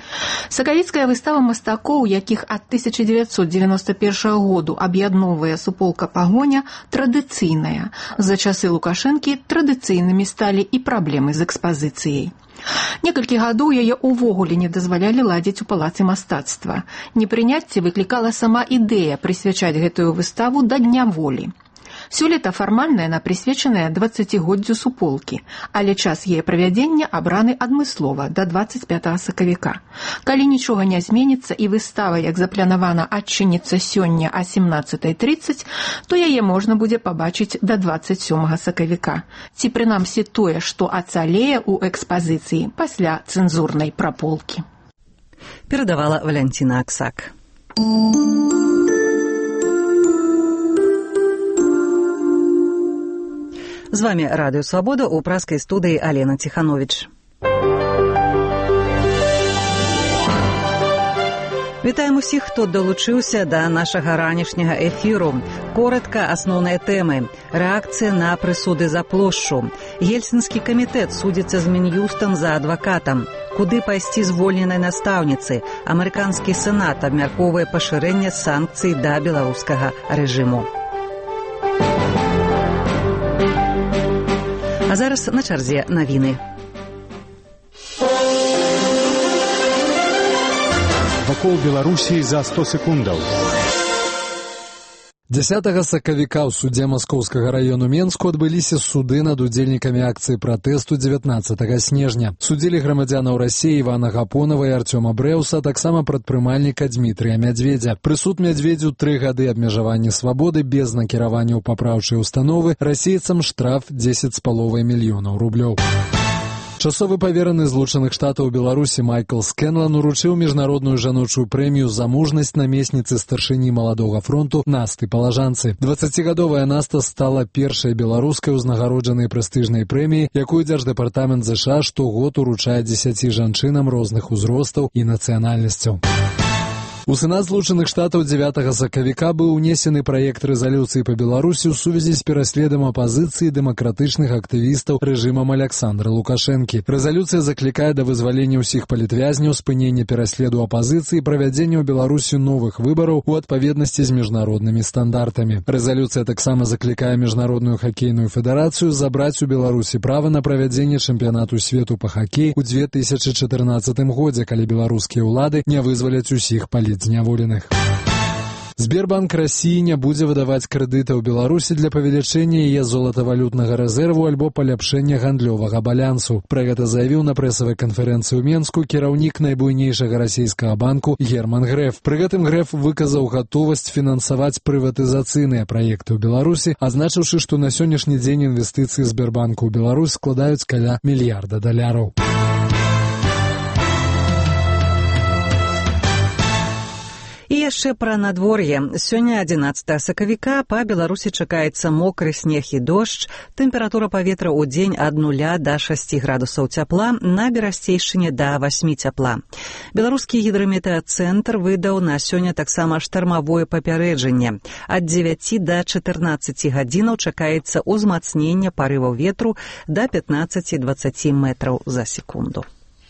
Сакавіцкая выстава мастакоў, якіх ад тысяча дзевяцьсот дзевяноста першага году аб'ядноўвае суполка «Пагоня», традыцыйная. За часы Лукашэнкі традыцыйнымі сталі і праблемы з экспазіцыяй. Некалькі гадоў яе ўвогуле не дазвалялі ладзіць у Палацы мастацтва. Непрыняцце выклікала сама ідэя прысвячаць гэтую выставу да Дня волі. Сёлета фармальна яна прысвечаная дваццацігоддзю суполкі, але час яе правядзення абраны адмыслова да дваццаць пятага сакавіка. Калі нічога не зменіцца і выстава, як запланавана, адчыніцца сёння а семнаццатай трыццаць, то яе можна будзе пабачыць да дваццаць сёмага сакавіка. Ці прынамсі тое, што ацалее ў экспазіцыі пасля цэнзурнай праполкі. Перадавала Валянціна Аксак. З вами Радыё Свабода, у праскай студыі Алена Ціхановіч. Вітаем усіх, хто далучыўся да нашага ранішняга эфіру. Коратка асноўныя тэмы. Рэакцыя на прысуды за плошчу. Ельцінскі камітэт судзіцца з Мін'юстам за адвакатам. Куды пайсці звольненай настаўніцы? Амерыканскі сенат абмяркоўвае пашырэнне санкцый да беларускага рэжыму. А зараз на чарзе навіны. Вакол Беларусі за сто секундаў. дзясятага сакавіка ў судзе Маскоўскага раёну Менску адбыліся суды над удзельнікамі акцыі пратэсту дзевятнаццатага снежня. Судзілі грамадзянаў Расіі Івана Гапонава і Артёма Брэуса, таксама прадпрымальніка Дмітрыя Мядзведзя. Прысуд Мядзведзю тры гады абмежавання свабоды без накіравання ў папраўчыя установы, расейцам штраф дзесяць з паловай мільёнаў рублёў. Часовы павераны Злучаных Штатаў Беларусі Майкл Скэнлан уручыў міжнародную жаночую прэмію за мужнасць намесніцы старшыні маладога фронту Насты Палажанцы. дваццацігадовая Наста стала першай беларускай узнагароджанай прэстыжнай прэміяй, якую Дзярждэпартамент ЗША штогод уручае дзесяці жанчынам розных узростаў і нацыянальнасцяў. У Сенат Злучаных Штатаў дзевятага сакавіка быў унесены праект рэзалюцыі па Беларусі ў сувязі з пераследам апазіцыі дэмакратычных актывістаў рэжымам Аляксандра Лукашэнкі. Рэзалюцыя заклікае да вызвалення ўсіх палітвязняў, спынення пераследу апазіцыі і правядзення ў Беларусі новых выбараў у адпаведнасці з міжнароднымі стандартамі. Рэзалюцыя таксама заклікае міжнародную хакейную федэрацыю забраць у Беларусі права на правядзенне чэмпіянату свету па хакеі ў дзве тысячы чатырнаццатым годзе, калі беларускія ўлады не вызваляць усіх палітвязняў зняволеных. Сбербанк Расіі не будзе выдаваць крэдыты ў Беларусі для павелічэння яе золатавалютнага рэзерву альбо паляпшэння гандлёвага балансу. Пра гэта заявіў на прэсавай канферэнцыі ў Менску кіраўнік найбуйнейшага расійскага банку Герман Грэф. Пры гэтым Грэф выказаў гатовасць фінансаваць прыватызацыйныя праекты ў Беларусі, азначыўшы, што на сённяшні дзень інвестыцыі Сбербанку ў Беларусь складаюць каля мільярда даляраў. І яшчэ пра надвор'е. Сёння адзінаццатага сакавіка па Беларусі чакаецца мокры снег і дождж. Тэмпература паветра ў дзень ад нуля да шасці градусаў цяпла, на берасцейшчыне да васьмі цяпла. Беларускі гідраметэацэнтр выдаў на сёння таксама штармавое папярэджанне. Ад дзевяці да чатырнаццаці гадзінаў чакаецца ўзмацненне парываў ветру да пятнаццаці-дваццаці метраў за секунду.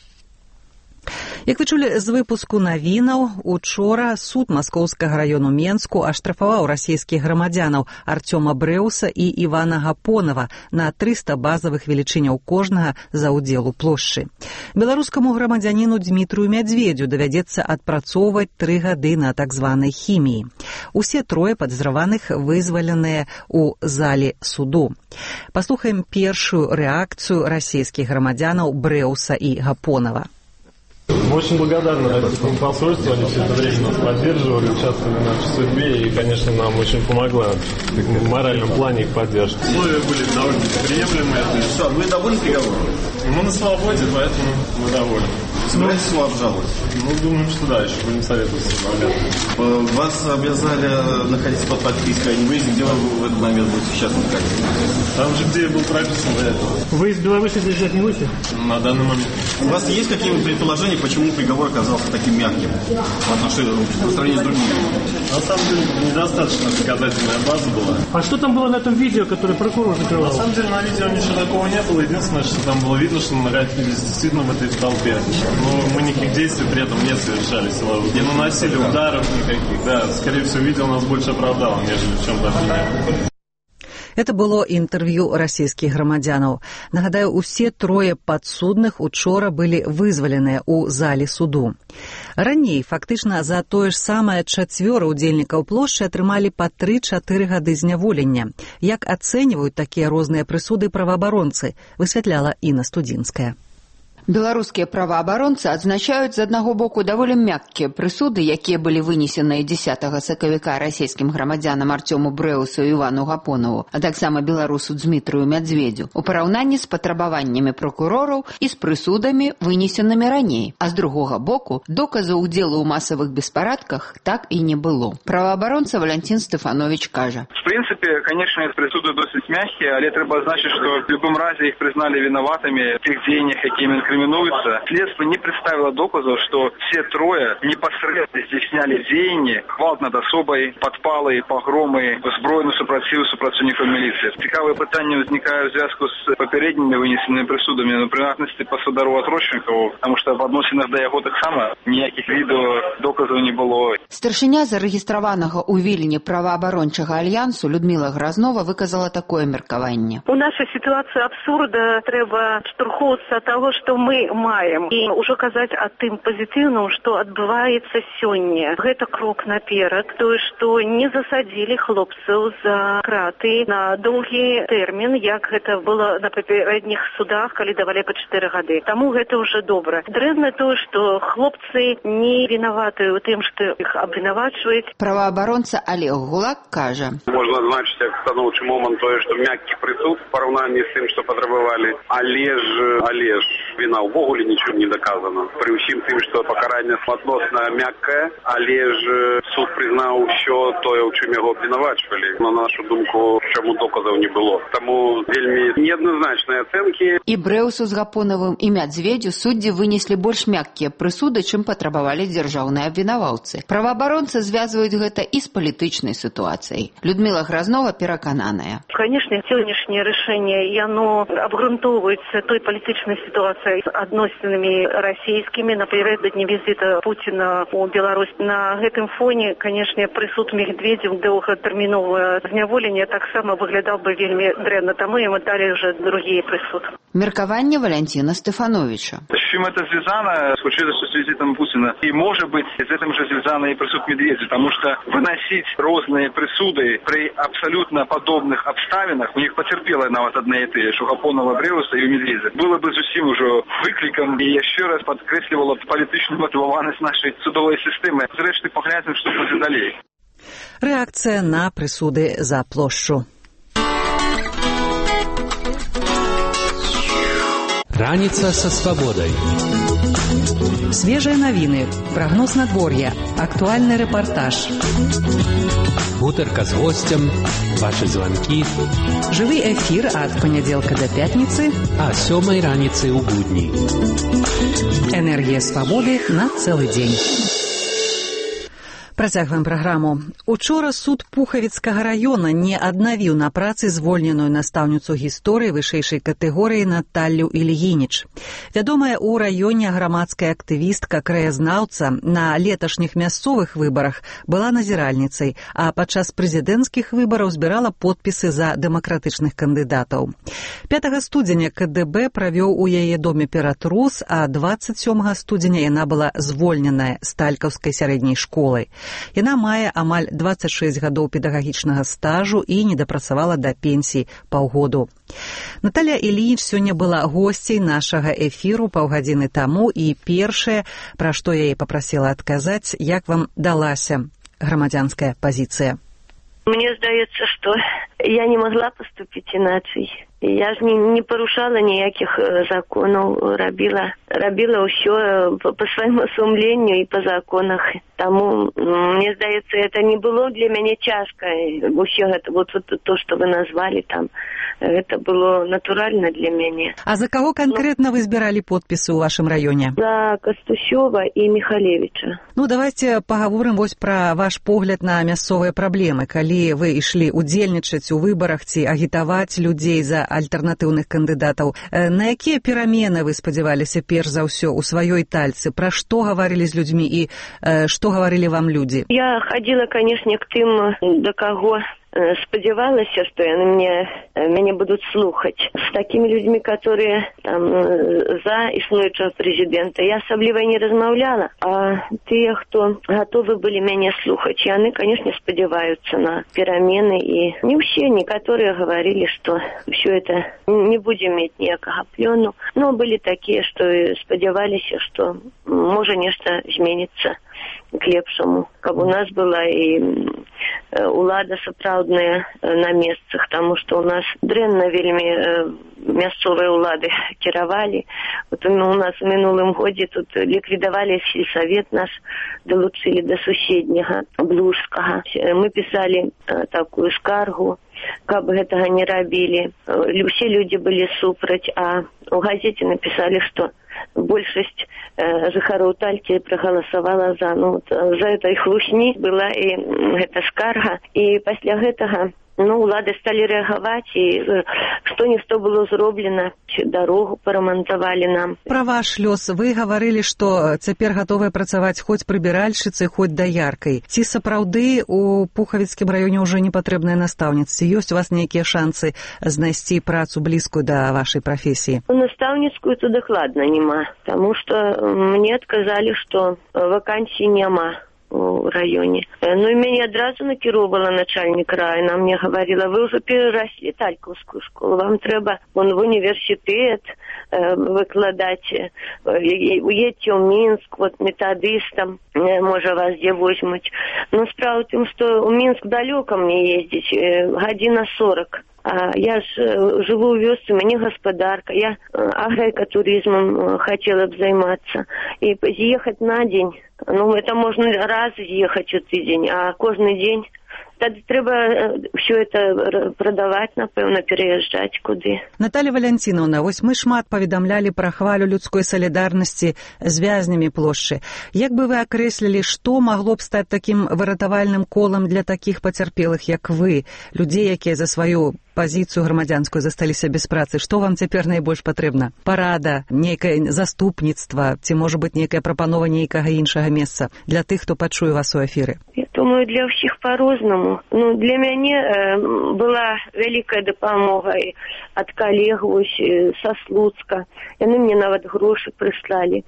Як вы чулі з выпуску навінаў, учора суд Маскоўскага раёну Менску аштрафаваў расійскіх грамадзянаў Артёма Брэуса і Івана Гапонова на трыста базавых велічыняў кожнага за ўдзел у плошчы. Беларускаму грамадзяніну Дмітрыю Мядзведзю давядзецца адпрацоўваць тры гады на так званай хіміі. Усе трое падазраваных вызваленыя ў зале суду. Паслухаем першую рэакцыю расійскіх грамадзянаў Брэуса и Гапонова. Мы очень благодарны российскому посольству, они все это время нас поддерживали, участвовали в нашей судьбе, и, конечно, нам очень помогла в моральном плане их поддержка. Условия были довольно приемлемые. Что, вы довольны приговором? Мы на свободе, поэтому мы довольны. Собираетесь его обжаловать? Ну, думаем, что да, еще будем советоваться с адвокатом. Вас обязали находиться под подпиской, а не выяснить, где вы в этот момент будете сейчас находиться? Там же, где был прописан до этого. Вы из Беларуси заезжать не будете? На данный момент. У вас есть какие-нибудь предположения, почему приговор оказался таким мягким по отношению по сравнению с другими? На самом деле, недостаточно доказательная база была. А что там было на этом видео, которое прокурор закрывал? На самом деле, на видео ничего такого не было. Единственное, что там было видно, что мы находились действительно в этой толпе. Но мы никаких действий при этом не совершали силовых. Не наносили ударов никаких. Да, скорее всего, видео нас больше оправдало, нежели в чем-то обвиняли. Это было інтэрв'ю расійскіх грамадзянаў. Нагадаю, усе трое падсудных учора былі вызваленыя ў зале суду. Раней, фактычна, за тое ж самае чацвёра ўдзельнікаў плошчы атрымалі па тры-чатыры гады зняволення. Як ацэньваюць такія розныя прысуды праваабаронцы, высвятляла Інна Студзінская. Беларускія праваабаронцы адзначаюць з аднаго боку даволі мяккія прысуды, якія былі вынесеныя дзесятага сакавіка расійскім грамадзянам Артёму Брэусу і Івану Гапонову, а таксама беларусу Дмітрыю Мядзведзю, у параўнанні з патрабаваннямі прокурораў і з прысудамі, вынесенымі раней. А з другога боку, доказаў удзелу ў масавых беспарадках так і не было. Праваабаронца Валянцін Стэфанович кажа. В принципе, конечно, присуды досить мягкие, але треба значить, что в любом разе их признали виноватыми в тех деяниях, какими инкриминируются. Следствие не представило доказов, что все трое непосредственно здійсняли деяния, гвалт над особой, подпалы, погромы, збройну супротиву супрацівників міліції. Цікаве питання виникає в зв'язку з попередніми винесеними присудами, наприклад, по Сидору Отрощенкову, тому що в відносинах до його так само ніяких відео доказів не було. Старшыня зарэгістраванага ў Вільні праваабарончага альянсу Людмила Грознова выказала такое меркаванне. У нашей ситуации абсурда трэба штурхоўцца ад таго, што мы маем, і ўжо казаць аб тым пазітыўным, што адбываецца сёння. Гэта крок наперад, тое, што не засадзілі хлопцаў за краты на доўгі тэрмін, як гэта было на папярэдніх судах, калі давалі па чатыры гады. Таму гэта ўжо добра. Дрэнна тое, што хлопцы не вінаваты ў тым, што іх абвінавачваюць. Праваабаронца Олег Гулак кажа. Можна адзначыць як станоўчы момант тое, што мяккі прысуд в параўнанні з тым, што патрабавалі, але ж, але ж віна ўвогуле нічым не доказана. Пры ўсім тым, што пакаранне адносна мяккае, але ж суд прызнаў усё тое, у чым яго абвінавачвалі. На нашу думку, чаму доказаў не было. Таму вельмі неадназначныя ацэнкі. І Брэусу з Гапоновым і Мядзведзю суддзі вынеслі больш мяккія прысуды, чым патрабавалі дзяржаўныя абвінаваўцы. Праваабаронцы звязваюць гэта і з палітычнай сітуацыяй. Людмила Грознова перакананая. Конечно, сённяшняе рашэнне, яно абгрунтоўваецца той палітычнай сітуацыяй з адносінамі расійскімі напярэдадні візіта Пуціна ў Беларусь. На гэтым фоне, конечно, прысуд Медведзю доўгатэрміновае зняволенне таксама выглядаў бы вельмі дрэнна, таму яму далі ўжо другі прысуд. Меркаванне Валянціна Стэфановича. С чем это связано? Случилось с визитом Путина. И, может быть, с этим же связано и присуд Медведя, потому что выносить разные присуды при абсолютно подобных обставинах, у них потерпела нават одна и те, что Гапонова, Брэуса и Медведя, было бы зусім уже выкликом, и еще раз подкресливало політичну мотивованность нашей судовой системы. Зрештою, поглянем, что будет далее. Реакция на присуды за площу. Раніца са свабодай. Свежие новины, прогноз надворья, актуальный репортаж. Гутарка з гостем, ваши звонки. Живый эфир от понеделка до пятницы. А сёмай раніцы ў будні. Энергия свободы на целый день. Працягваем праграму. Учора суд Пухавіцкага раёна не аднавіў на працы звольненую настаўніцу гісторыі вышэйшай катэгорыі Наталлю Ільгініч. Вядомая ў раёне грамадская актывістка, краязнаўца на леташніх мясцовых выбарах была назіральніцай, а падчас прэзідэнцкіх выбараў збірала подпісы за дэмакратычных кандыдатаў. пятага студзеня ка дэ бэ правёў у яе доме ператрус, а дваццаць сёмага студзеня яна была звольненая з талькаўскай сярэдняй школы. Яна мае амаль дваццаць шэсць гадоў педагагічнага стажу і не дапрацавала да пенсіі паўгоду. Наталля Ільініч сёння была госцей нашага эфіру паўгадзіны таму, і першае, пра што я яе папрасіла адказаць, як вам далася грамадзянская пазіцыя. Мне здаецца, што я не могла поступить иначе. Я ж не, не порушала ніяких законов, робила, робила все по, по своему сумлению и по законах. Тому, мне здається, это не было для меня тяжко. Все это, вот, вот то, что вы назвали там, это было натурально для меня. А за кого конкретно Но... вы избирали подписи у вашем районе? За Костусева и Михалевича. Ну, давайте поговорим вось про ваш погляд на мясцовыя проблемы. Калі вы ішлі удзельнічаць у выборах ці агітаваць людзей за альтэрнатыўных кандыдатаў, на якія перамены вы спадзяваліся перш за ўсё у сваёй тальцы? Пра што гаварылі з людзьмі і што гаварылі вам людзі? Я ходила, конечно, к тым, до кого спадзявалася, што яны мне, мяне будуць слухаць. З такімі людзьмі, которые там, за існуючага прэзідэнта, я асабліва не размаўляла, а тыя, хто гатовы былі мяне слухаць, яны, конечно, спадзяваюцца на перамены, і не ўсе, некаторыя гаварылі, што ўсё это не будзе мець ніякага плёну, но былі такія, што спадзяваліся, што можа нешта зменіцца к лепшаму, каб у нас была і улада сапраўдная на месцах, таму што у нас дрэнна вельмі мясцовыя улады кіравалі. Вот у нас у мінулым годзе тут ліквідавалі сельсавет наш, далучылі да суседняга Блужскага. Мы пісалі такую скаргу, каб гэтага не рабілі. Усе людзі былі супраць, а у газеце напісалі, што большасць э, жыхароў Талькі прагаласавала за. Ну, за этой хлусні была і гэта скарга. І пасля гэтага ну, улады сталі рэагаваць, і што-нішто было зроблена, дарогу парамантавалі нам. Пра ваш лёс вы гаварылі, што цяпер гатовыя працаваць хоць прыбіральшыцай, хоць даяркай. Ці сапраўды у Пухавіцкім раёне ўжо не патрэбная настаўніца? Ёсць у вас нейкія шансы знайсці працу блізкую да вашай прафесіі? Настаўніцкую то дакладна няма, таму што мне адказалі, што вакансій няма у районе. Ну и меня одразу накіровала начальник района. Мне говорила, вы уже переросли Талькаўскую школу, вам треба он в университет э, выкладать, э, уедьте в Минск, вот методистом, э, может вас где возьмуть. Но справа в том, что в Минск далеко мне ездить, э, година сорок. А я ж э, живу в вёсцы, у меня господарка, я э, агроэкотуризмом э, хотела бы заниматься. И ехать на день, ну это можно раз ехать у тыдзень, а кожны день тады трэба ўсё это прадаваць, напэўна, пераязджаць куды. Наталья Валянціновна, вось мы шмат паведамлялі пра хвалю людской салідарнасці з вязнямі плошчы. Як бы вы акрэслілі, што магло б стаць такім выратавальным колам для такіх пацярпелых, як вы, людзей, якія за сваю пазіцыю грамадзянскую засталіся без працы? Што вам цяпер найбольш патрэбна? Парада, нейкае заступніцтва, ці, можа быць, нейкая прапанова нейкага іншага месца для тых, хто пачуе вас у эфіры? Я думаю, для ўсіх па-рознаму. Ну, для мяне э, была вялікая дапамога ад калег вось са Слуцка. Яны мне нават грошы прыслалі.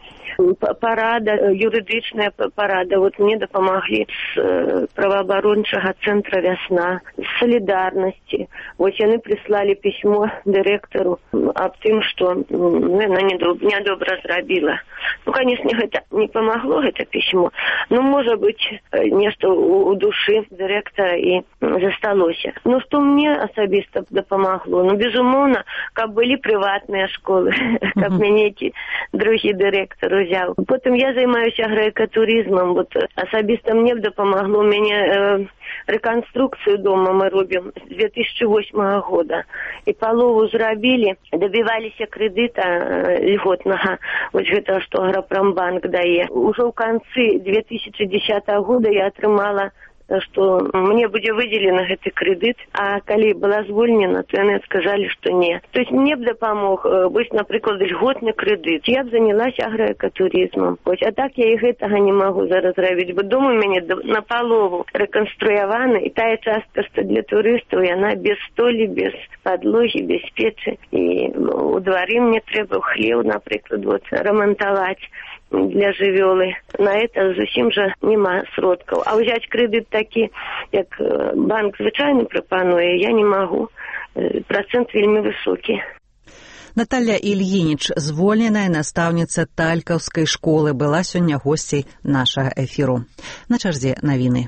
Парада, юрыдычная парада, вот мне дапамаглі з э, праваабарончага цэнтра «Вясна», з салідарнасці. Вось яны прыслалі пісьмо дырэктару аб тым, што ну, яна нядобра зрабіла. Ну, конечно, гэта не памагло, гэта пісьмо. Ну, можа быць, нешта у, у душы дырэктара гэтага і засталося. Ну, што мне асабіста дапамагло? Ну, безумоўна, каб былі прыватныя школы, каб мяне які другі дырэктар узяў. Потым я займаюся грэка-турызмам. Вот, асабіста мне б дапамагло. У мяне э, рэканструкцыю дома мы робім з две тысячи восьмага года. І палову зрабілі, дабіваліся крэдыта э, льготнага, вось гэта, што Аграпромбанк дае. Ужо ў канцы две тысячи десятого года я атрымала, што мне будзе выделена гэты крэдыт, а калі была звольнена, то яны сказалі, што не. То есть мне б дапамог быць, напрыклад, льготны крэдыт. Я б занялася аграэкатурызмам. А так я і гэтага не магу зараз зрабіць, бо дом у мяне на палову рэканструяваны, і тая частка, што для турыстаў, яна без столі, без падлогі, без печы. І у двары мне трэба хлеў, напрыклад, вот, рамантаваць для жывёлы. На это зусім жа няма сродкаў. А ўзяць крэдыт такі, як банк звычайны прапануе, я не магу. Працэнт вельмі высокі. Наталья Ільініч, звольненая настаўніца Талькаўскай школы, была сёння госцей нашага эфіру. На чарзе навіны.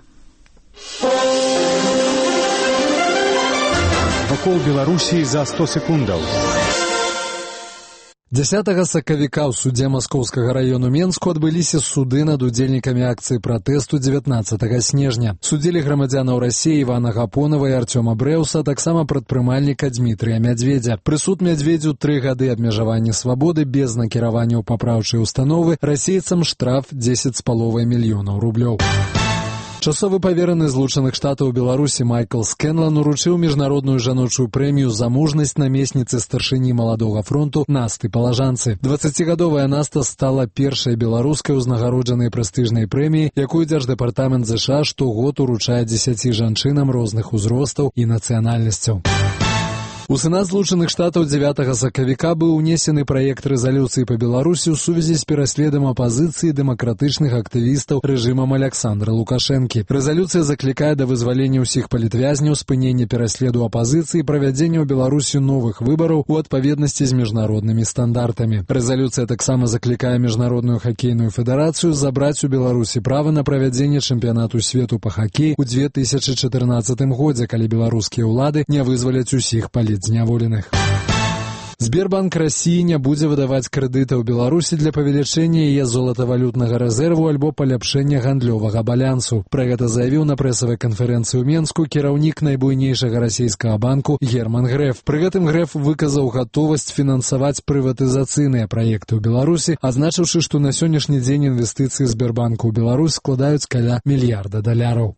Вакол Беларусі за сто секундаў. дзясятага сакавіка ў судзе Маскоўскага раёну Менску адбыліся суды над удзельнікамі акцыі пратэсту дзевятнаццатага снежня. Судзілі грамадзянаў Расіі Івана Гапонава і Арцёма Брэуса, таксама прадпрымальніка Дмітрыя Мядзведзя. Прысуд Мядзведзю тры гады абмежавання свабоды без накіравання ў папраўчай установы, расейцам штраф дзесяць з паловай мільёнаў рублёў. Часовы павераны Злучаных Штатаў у Беларусі Майкл Скэнлан уручыў міжнародную жаночую прэмію за мужнасць намесніцы старшыні маладога фронту Насты Палажанцы. дваццацігадовая Наста стала першай беларускай узнагароджанай прэстыжнай прэміяй, якую Дзярждэпартамент ЗША штогод уручае дзесяці жанчынам розных узростаў і нацыянальнасцяў. У Сенат Злучаных Штатаў дзевятага сакавіка быў унесены праект рэзалюцыі па Беларусі ў сувязі з пераследам апазіцыі дэмакратычных актывістаў рэжымам Аляксандра Лукашэнкі. Рэзалюцыя заклікае да вызвалення ўсіх палітвязняў, спынення пераследу апазіцыі і правядзення ў Беларусі новых выбараў у адпаведнасці з міжнароднымі стандартамі. Рэзалюцыя таксама заклікае міжнародную хакейную федэрацыю забраць у Беларусі права на правядзенне чэмпіянату свету па хакеі ў две тысячы чатырнаццатым годзе, калі беларускія ўлады не вызваляць усіх палітвязняў. Зняволеных. Сбербанк Расіі не будзе выдаваць крэдыты ў Беларусі для павелічэння яе золатавалютнага рэзерву альбо паляпшэння гандлёвага балансу. Пра гэта заявіў на прэсавай канферэнцыі ў Менску кіраўнік найбуйнейшага расійскага банку Герман Грэф. Пры гэтым Грэф выказаў гатовасць фінансаваць прыватызацыйныя праекты ў Беларусі, азначыўшы, што на сённяшні дзень інвестыцыі Сбербанку ў Беларусь складаюць каля мільярда даляраў.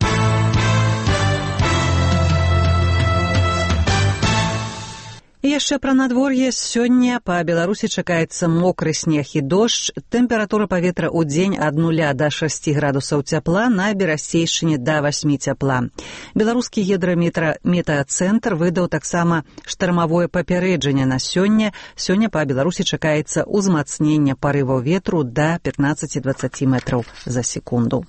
І яшчэ пра надвор'е. Сёння па Беларусі чакаецца мокры снег і дождж. Тэмпература паветра ў дзень ад нуля да шасці градусаў цяпла, на Берасцейшчыне да васьмі цяпла. Беларускі гідраметэацэнтр выдаў таксама штармавое папярэджанне на сёння. Сёння па Беларусі чакаецца ўзмацнення парываў ветру да пятнаццаць-дваццаць метраў за секунду.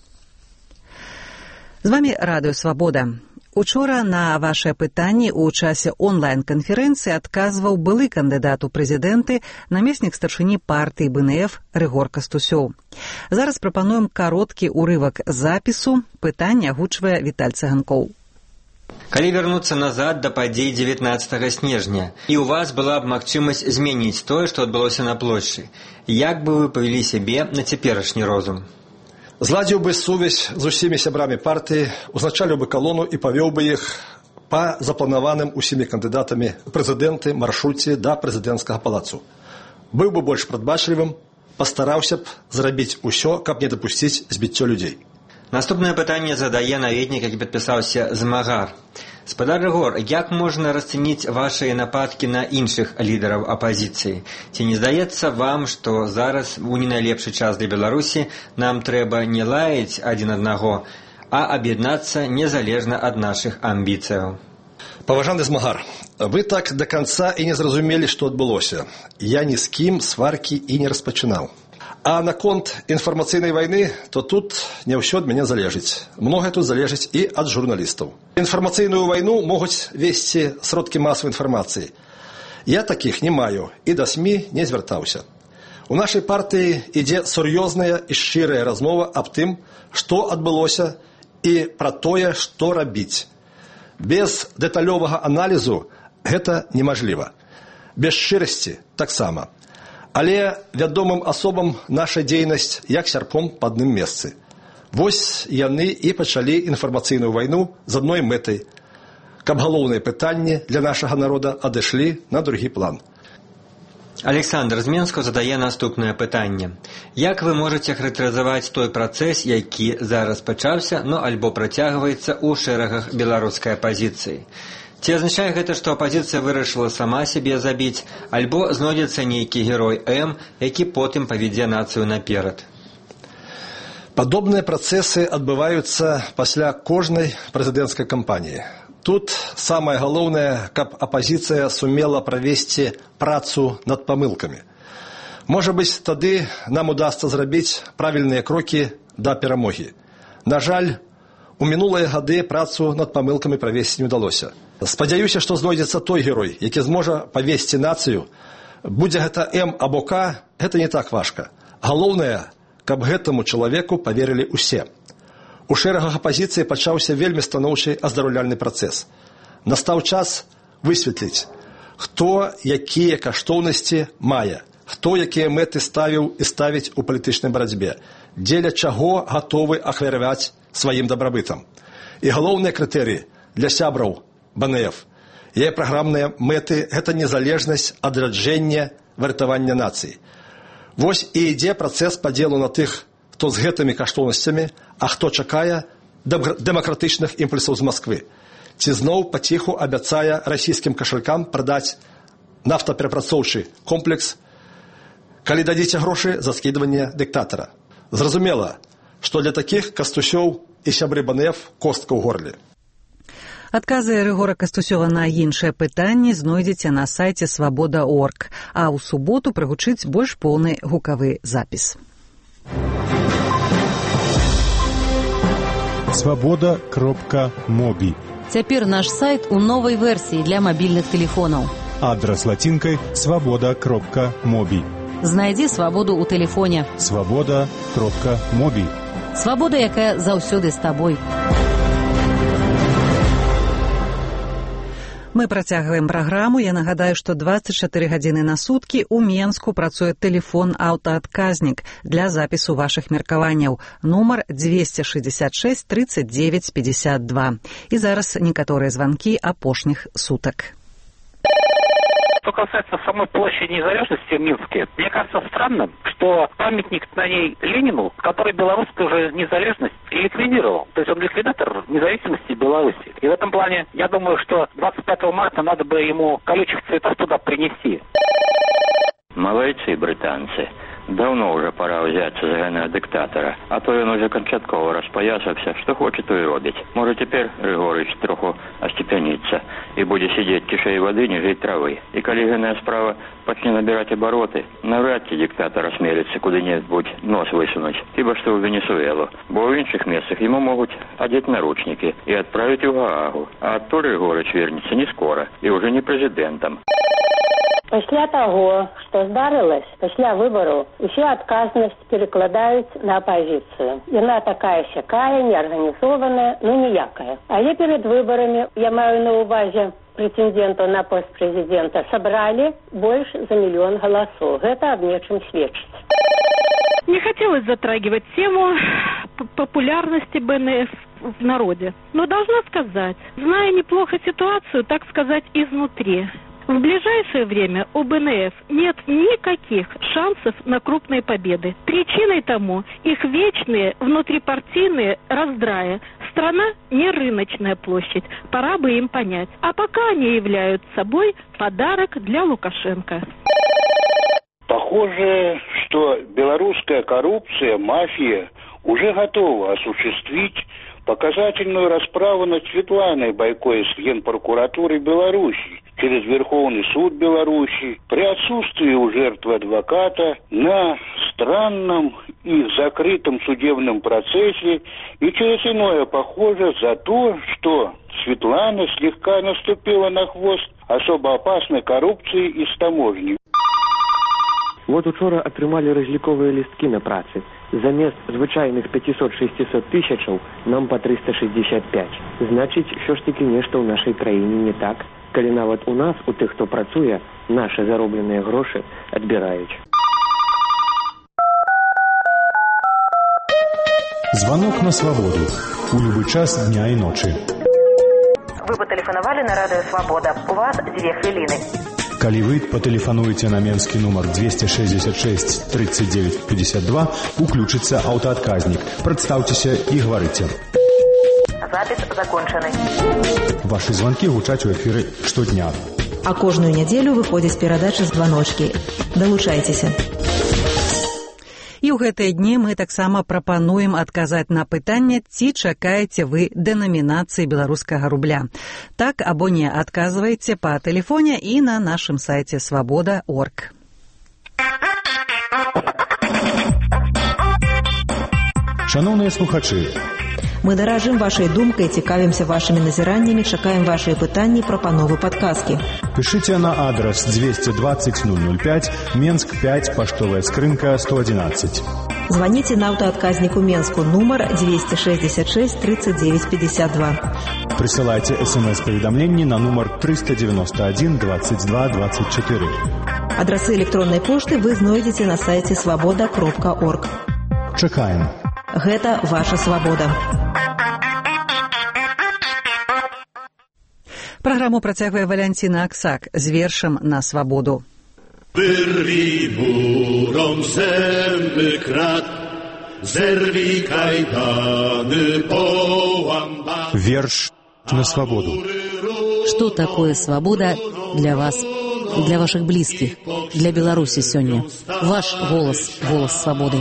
З вамі Радыё Свабода. Учора на вашыя пытанні ў часе онлайн-канферэнцыі адказваў былы кандыдат у прэзідэнты, намеснік старшыні партыі Бэ Эн Эф Рыгор Кастусёў. Зараз прапануем кароткі ўрывак запісу. Пытанне агучвае Віталь Цыганкоў. Калі вярнуцца назад да падзей дзевятнаццатага снежня, і ў вас была б магчымасць змяніць тое, што адбылося на плошчы, як бы вы павялі сябе на цяперашні розум? Зладзіў бы сувязь з усімі сябрамі партыі, узначаліў бы калону і павёў бы іх па запланаваным усімі кандыдатамі прэзідэнты маршруце да прэзідэнцкага палацу. Быў бы больш прадбачлівым, пастараўся б зрабіць усё, каб не дапусціць збіццё людзей. Наступнае пытанне задае наведнік, які падпісаўся Змагар. Спадар Рыгор, як можна расцэніць вашыя нападкі на іншых лідараў апазіцыі? Ці не здаецца вам, што зараз у не найлепшы час для Беларусі нам трэба не лаяць адзін аднаго, а аб'яднацца незалежна ад нашых амбіцыяў? Паважаны Змагар, вы так да канца і не зразумелі, што адбылося. Я ні з кім сваркі і не распачынаў. А наконт інфармацыйнай вайны, то тут не ўсё ад мяне залежыць. Многае тут залежыць і ад журналістаў. Інфармацыйную вайну могуць весці сродкі масавай інфармацыі. Я такіх не маю і да СМІ не звяртаўся. У нашай партыі ідзе сур'ёзная і шчырая размова аб тым, што адбылося і пра тое, што рабіць. Без дэталёвага аналізу гэта немажліва. Без шчырасці таксама. Але вядомым асобам наша дзейнасць як сярпом па адным месцы. Вось яны і пачалі інфармацыйную вайну з адной мэтай, каб галоўныя пытанні для нашага народа адышлі на другі план. Александр з Менска задае наступнае пытанне. Як вы можаце характарызаваць той працэс, які зараз пачаўся, ну альбо працягваецца ў шэрагах беларускай апазіцыі? Ці азначае гэта, што апазіцыя вырашыла сама сябе забіць, альбо знойдзецца нейкі герой М, які потым павядзе нацыю наперад? Падобныя працэсы адбываюцца пасля кожнай прэзідэнцкай кампаніі. Тут самае галоўнае, каб апазіцыя сумела правесці працу над памылкамі. Можа быць, тады нам удасца зрабіць правільныя крокі да перамогі. На жаль, у мінулыя гады працу над памылкамі правесці не ўдалося. Спадзяюся, што знойдзецца той герой, які зможа павесці нацыю. Будзе гэта М або К, гэта не так важка. Галоўнае, каб гэтаму чалавеку паверылі ўсе. У шэрагах апазіцыі пачаўся вельмі станоўчы аздараўляльны працэс. Настаў час высветліць, хто якія каштоўнасці мае, хто якія мэты ставіў і ставіць у палітычнай барацьбе, дзеля чаго гатовы ахвяраваць сваім дабрабытам. І галоўныя крытэрыі для сябраў Б Н Ф, яе праграмныя мэты – гэта незалежнасць, адраджэнне, выратавання нацыі. Вось і ідзе працэс падзелу на тых, хто з гэтымі каштоўнасцямі, а хто чакае дэмакратычных імпульсаў з Масквы. Ці зноў паціху абяцае расійскім кашалькам прадаць нафтаперапрацоўчы комплекс, калі дадзіце грошы за скідванне дыктатара. Зразумела, што для такіх Кастусёў і сябры Б Н Ф костка ў горле. Адказы Рыгора Кастусёва на іншыя пытанні знойдзеце на сайце свабода точка орг, а ў суботу прагучыць больш поўны гукавы запіс. свобода кропка моби. Цяпер наш сайт у новай версіі для мабільных тэлефонаў. Адрас лацінкай свобода кропка моби. Знайдзі свабоду ў тэлефоне. свобода кропка моби. Свабода, якая заўсёды з табой. Мы працягваем праграму. Я нагадаю, што дваццаць чатыры гадзіны на суткі ў Менску працуе тэлефон аўтаадказнік для запісу вашых меркаванняў. Нумар двести шестьдесят шесть тридцать девять пятьдесят два. І зараз некаторыя званкі апошніх сутак. Что касается самой площади Незалежности в Минске, мне кажется странным, что памятник на ней Ленину, который белорусскую уже незалежность ликвидировал. То есть он ликвидатор независимости Беларуси. И в этом плане, я думаю, что двадцать пятого марта надо бы ему колючих цветов туда принести. Молодцы британцы. Давно уже пора взяться за гана диктатора, а то он уже кончатково распоясався, что хочет, то и робить. Может, теперь Григорыч троху остепенится и будет сидеть тишей воды, ниже травы. И коллегиная справа почне набирать обороты, навряд ли диктатор осмелится куда-нибудь нос высунуть, ибо что в Венесуэлу. Бо в інших местах ему могут одеть наручники и отправить в Гаагу. А оттуда Григорыч вернется не скоро и уже не президентом. Пасля таго, што здарылася, пасля выбараў, усе адказнасць перакладаюць на апазіцыю. Яна такая-сякая, неарганізованая, ну ніякая. Але перад выбарамі, я маю на ўвазе прэтэндэнтаў на пост прэзідэнта, сабралі больш за мільён галасоў. Гэта аб нечым сведчыць. Не хотелось затрагивать тему популярности Б Н Ф в народе. Но должна сказать, зная неплохо ситуацию, так сказать, изнутри, в ближайшее время у Б Н Ф нет никаких шансов на крупные победы. Причиной тому их вечные внутрипартийные раздраи. Страна не рыночная площадь, пора бы им понять. А пока они являются собой подарок для Лукашенко. Похоже, что белорусская коррупция, мафия уже готова осуществить показательную расправу над Светланой Бойко из Генпрокуратуры Беларуси через Верховный суд Беларуси при отсутствии у жертвы адвоката на странном и закрытом судебном процессе и через иное похоже за то, что Светлана слегка наступила на хвост особо опасной коррупции из таможни. Вот учора атрымалі разліковыя лісткі на працы. Замест звычайных пятьсот-шестьсот тысячаў нам по триста шестьдесят пять. Значыць, що ж таки нешта ў нашай краіне не так, калі нават у нас, у тых, хто працуе, наши заробленыя грошы адбіраюць. Звонок на свободу. У любы час дня и ночи. Вы патэлефанавалі на радыё «Свабода». У вас дзве хвіліны. Калі вы патэлефануеце на менскі нумар двести шестьдесят шесть тридцать девять пятьдесят два, уключыцца аўтаадказнік. Прадстаўцеся і гаварыце. Запіс закончаны. Ваши звонки гучаць у эфіры штодня. А кожную нядзелю выходзіць перадача «Званочкі». Далучайцеся. І ў гэтыя дні мы таксама прапануем адказаць на пытанне, ці чакаеце вы дэнамінацыі беларускага рубля. Так або не, адказвайце па тэлефоне і на нашым сайце свабода точка орг. Шановныя слухачы, мы даражым вашай думкай, цікавімся вашымі назіраннямі, чакаем вашыя пытанні, прапановы, падказкі. Пишите на адрес двести двадцать ноль ноль пять, Менск пять, поштовая скрынка сто одиннадцать. Звоните на аўтаадказніку Менску, нумар двести шестьдесят шесть тридцать девять пятьдесят два. Присылайте смс-поведомление на номер триста девяносто один двадцать два двадцать четыре. Адрасы электронной пошты вы знойдете на сайте свобода точка орг. Чакаем. Гэта ваша свабода. Праграму працягвае Валянціна Аксак з вершам на свабоду. Wyrwij murą zęby krat, zerwij kajdany, połam bat. Верш на свободу. Что такое свобода для вас, для ваших близких, для Беларуси сегодня? Ваш голос, голос свободы.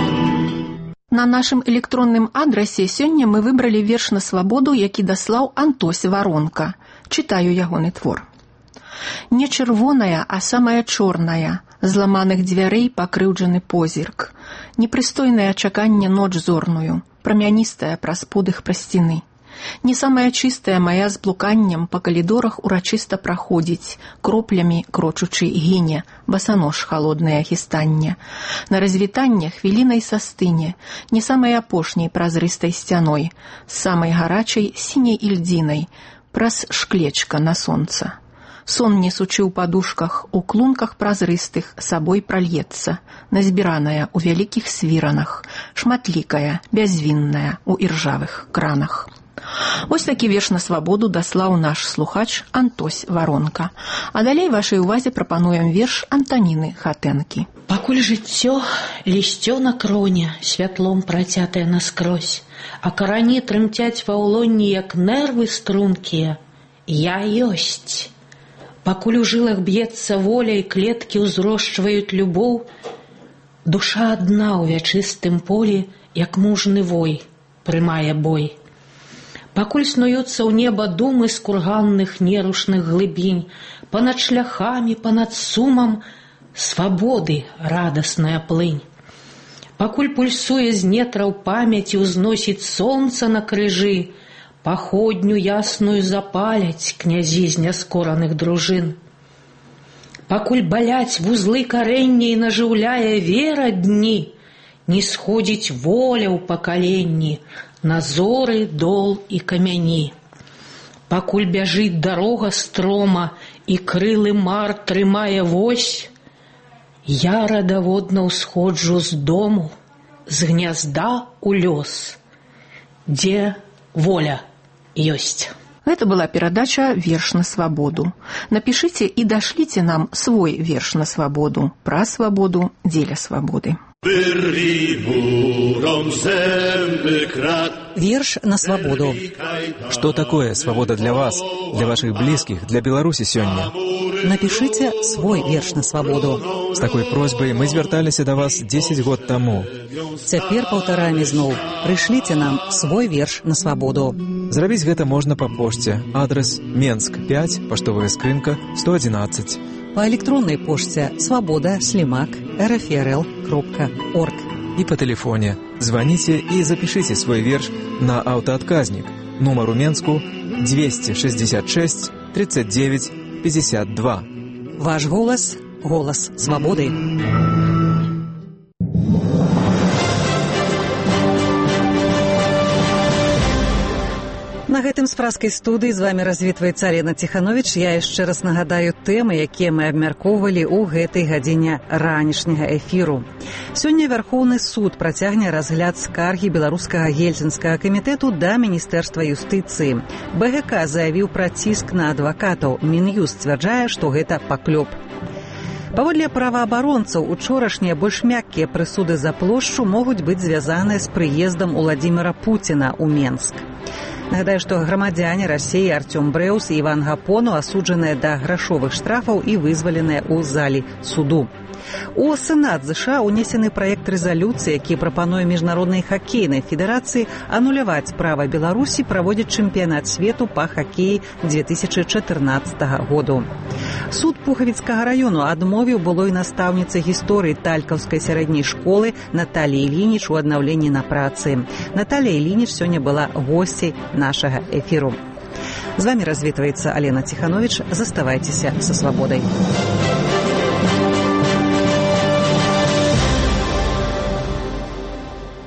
На нашым электронным адрасе сёння мы выбралі верш на свабоду, які даслаў Антось Варонка. Чытаю ягоны твор. Не чырвоная, а самая чорная, зламаных дзвярэй пакрыўджаны позірк, непрыстойнае чаканне ноч зорную, прамяністая праз подых прасціны. Не самая чыстая мая з блуканнем па калідорах урачыста праходзіць, кроплямі крочучы гіне, басанож халоднае хістанне. На развітанне хвілінай састыне, не самай апошняй празрыстай сцяной, з самай гарачай сіняй ільдзінай, праз шклечка на сонца. Сон, несучы ў падушках, у клунках празрыстых сабой пральецца, назбіраная ў вялікіх свіранах, шматлікая, бязвінная ў іржавых кранах. Вось такі верш на свабоду даслаў наш слухач Антось Варонка. А далей вашай увазе прапануем верш Антаніны Хатэнкі. Пакуль жыццё лісцё на кроне, святлом працятае наскрозь, а карані трымцяць ва ўлонні, як нервы стрункія, я ёсць. Пакуль у жылах б'ецца воля і клеткі ўзрошчваюць любоў, душа адна ў вячыстым полі, як мужны вой, прымае бой. Пакуль снуюцца ў неба думы з курганных нерушных глыбінь, панад шляхамі, панад сумам свабоды радасная плынь. Пакуль пульсуе з нетраў памяці, узносіць сонца на крыжы, паходню ясную запаляць князі з няскораных дружын. Пакуль баляць вузлы карэння і нажыўляе вера дні, не сходзіць воля ў пакаленні, на зоры, дол і камяні. Пакуль бяжыць дарога строма і крылы мар трымае вось, я радаводна ўсходжу з дому, з гнязда ў лёс, дзе воля ёсць. Гэта была перадача «Верш на свабоду». Напишите и дашлите нам свой верш на свабоду, пра свабоду, дзеля свабоды. Верш на свободу. Что такое свобода для вас, для ваших близких, для Беларуси сегодня? Напишите свой верш на свободу. С такой просьбой мы звертались до вас десять год тому. Цяпер паўтараем зноў. Прышліце нам свой верш на свободу. Зрабіць гэта можна па пошце. Адрес Менск пять, поштовая скрынка сто одиннадцать. По электронной почте свобода слимак рфрл кропка орг. И по телефоне. Звоните и запишите свой верш на автоотказник. Номер у Менску двести шестьдесят шесть тридцать девять пятьдесят два. Ваш голос – голос свободы. гэтым з праскай студыі з вами развітваецца Алена Ціхановіч. Я яшчэ раз нагадаю тэмы, якія мы абмяркоўвалі ў гэтай гадзіне ранішняга эфіру. Сёння Вярхоўны суд працягне разгляд скаргі беларускага гельсінскага камітэту да Міністэрства юстыцыі. Бэ Гэ Ка заявіў пра ціск на адвакатаў. Мін'юст сцвярджае, што гэта паклёп. Паводле праваабаронцаў, учорашнія больш мяккія прысуды за плошчу могуць быць звязаныя з прыездам Уладзіміра Пуціна ў Менск. Нагадаю, што грамадзяне Расіі Артём Брэус і Іван Гапону асуджаныя да грашовых штрафаў і вызваленыя ў залі суду. У Сенат ЗША унесены праект рэзалюцыі, які прапануе міжнароднай хакейнай федэрацыі ануляваць права Беларусі праводзіць чэмпіянат свету па хакеі две тысячы чатырнаццатага году. Суд Пухавіцкага раёну адмовіў былой настаўніцы гісторыі талькаўскай сярэдняй школы Наталіі Ілініч у аднаўленні на працы. Наталія Ілініч сёння была госцей нашага эфіру. З вами развітваецца Алена Ціхановіч. Заставайцеся са свабодай.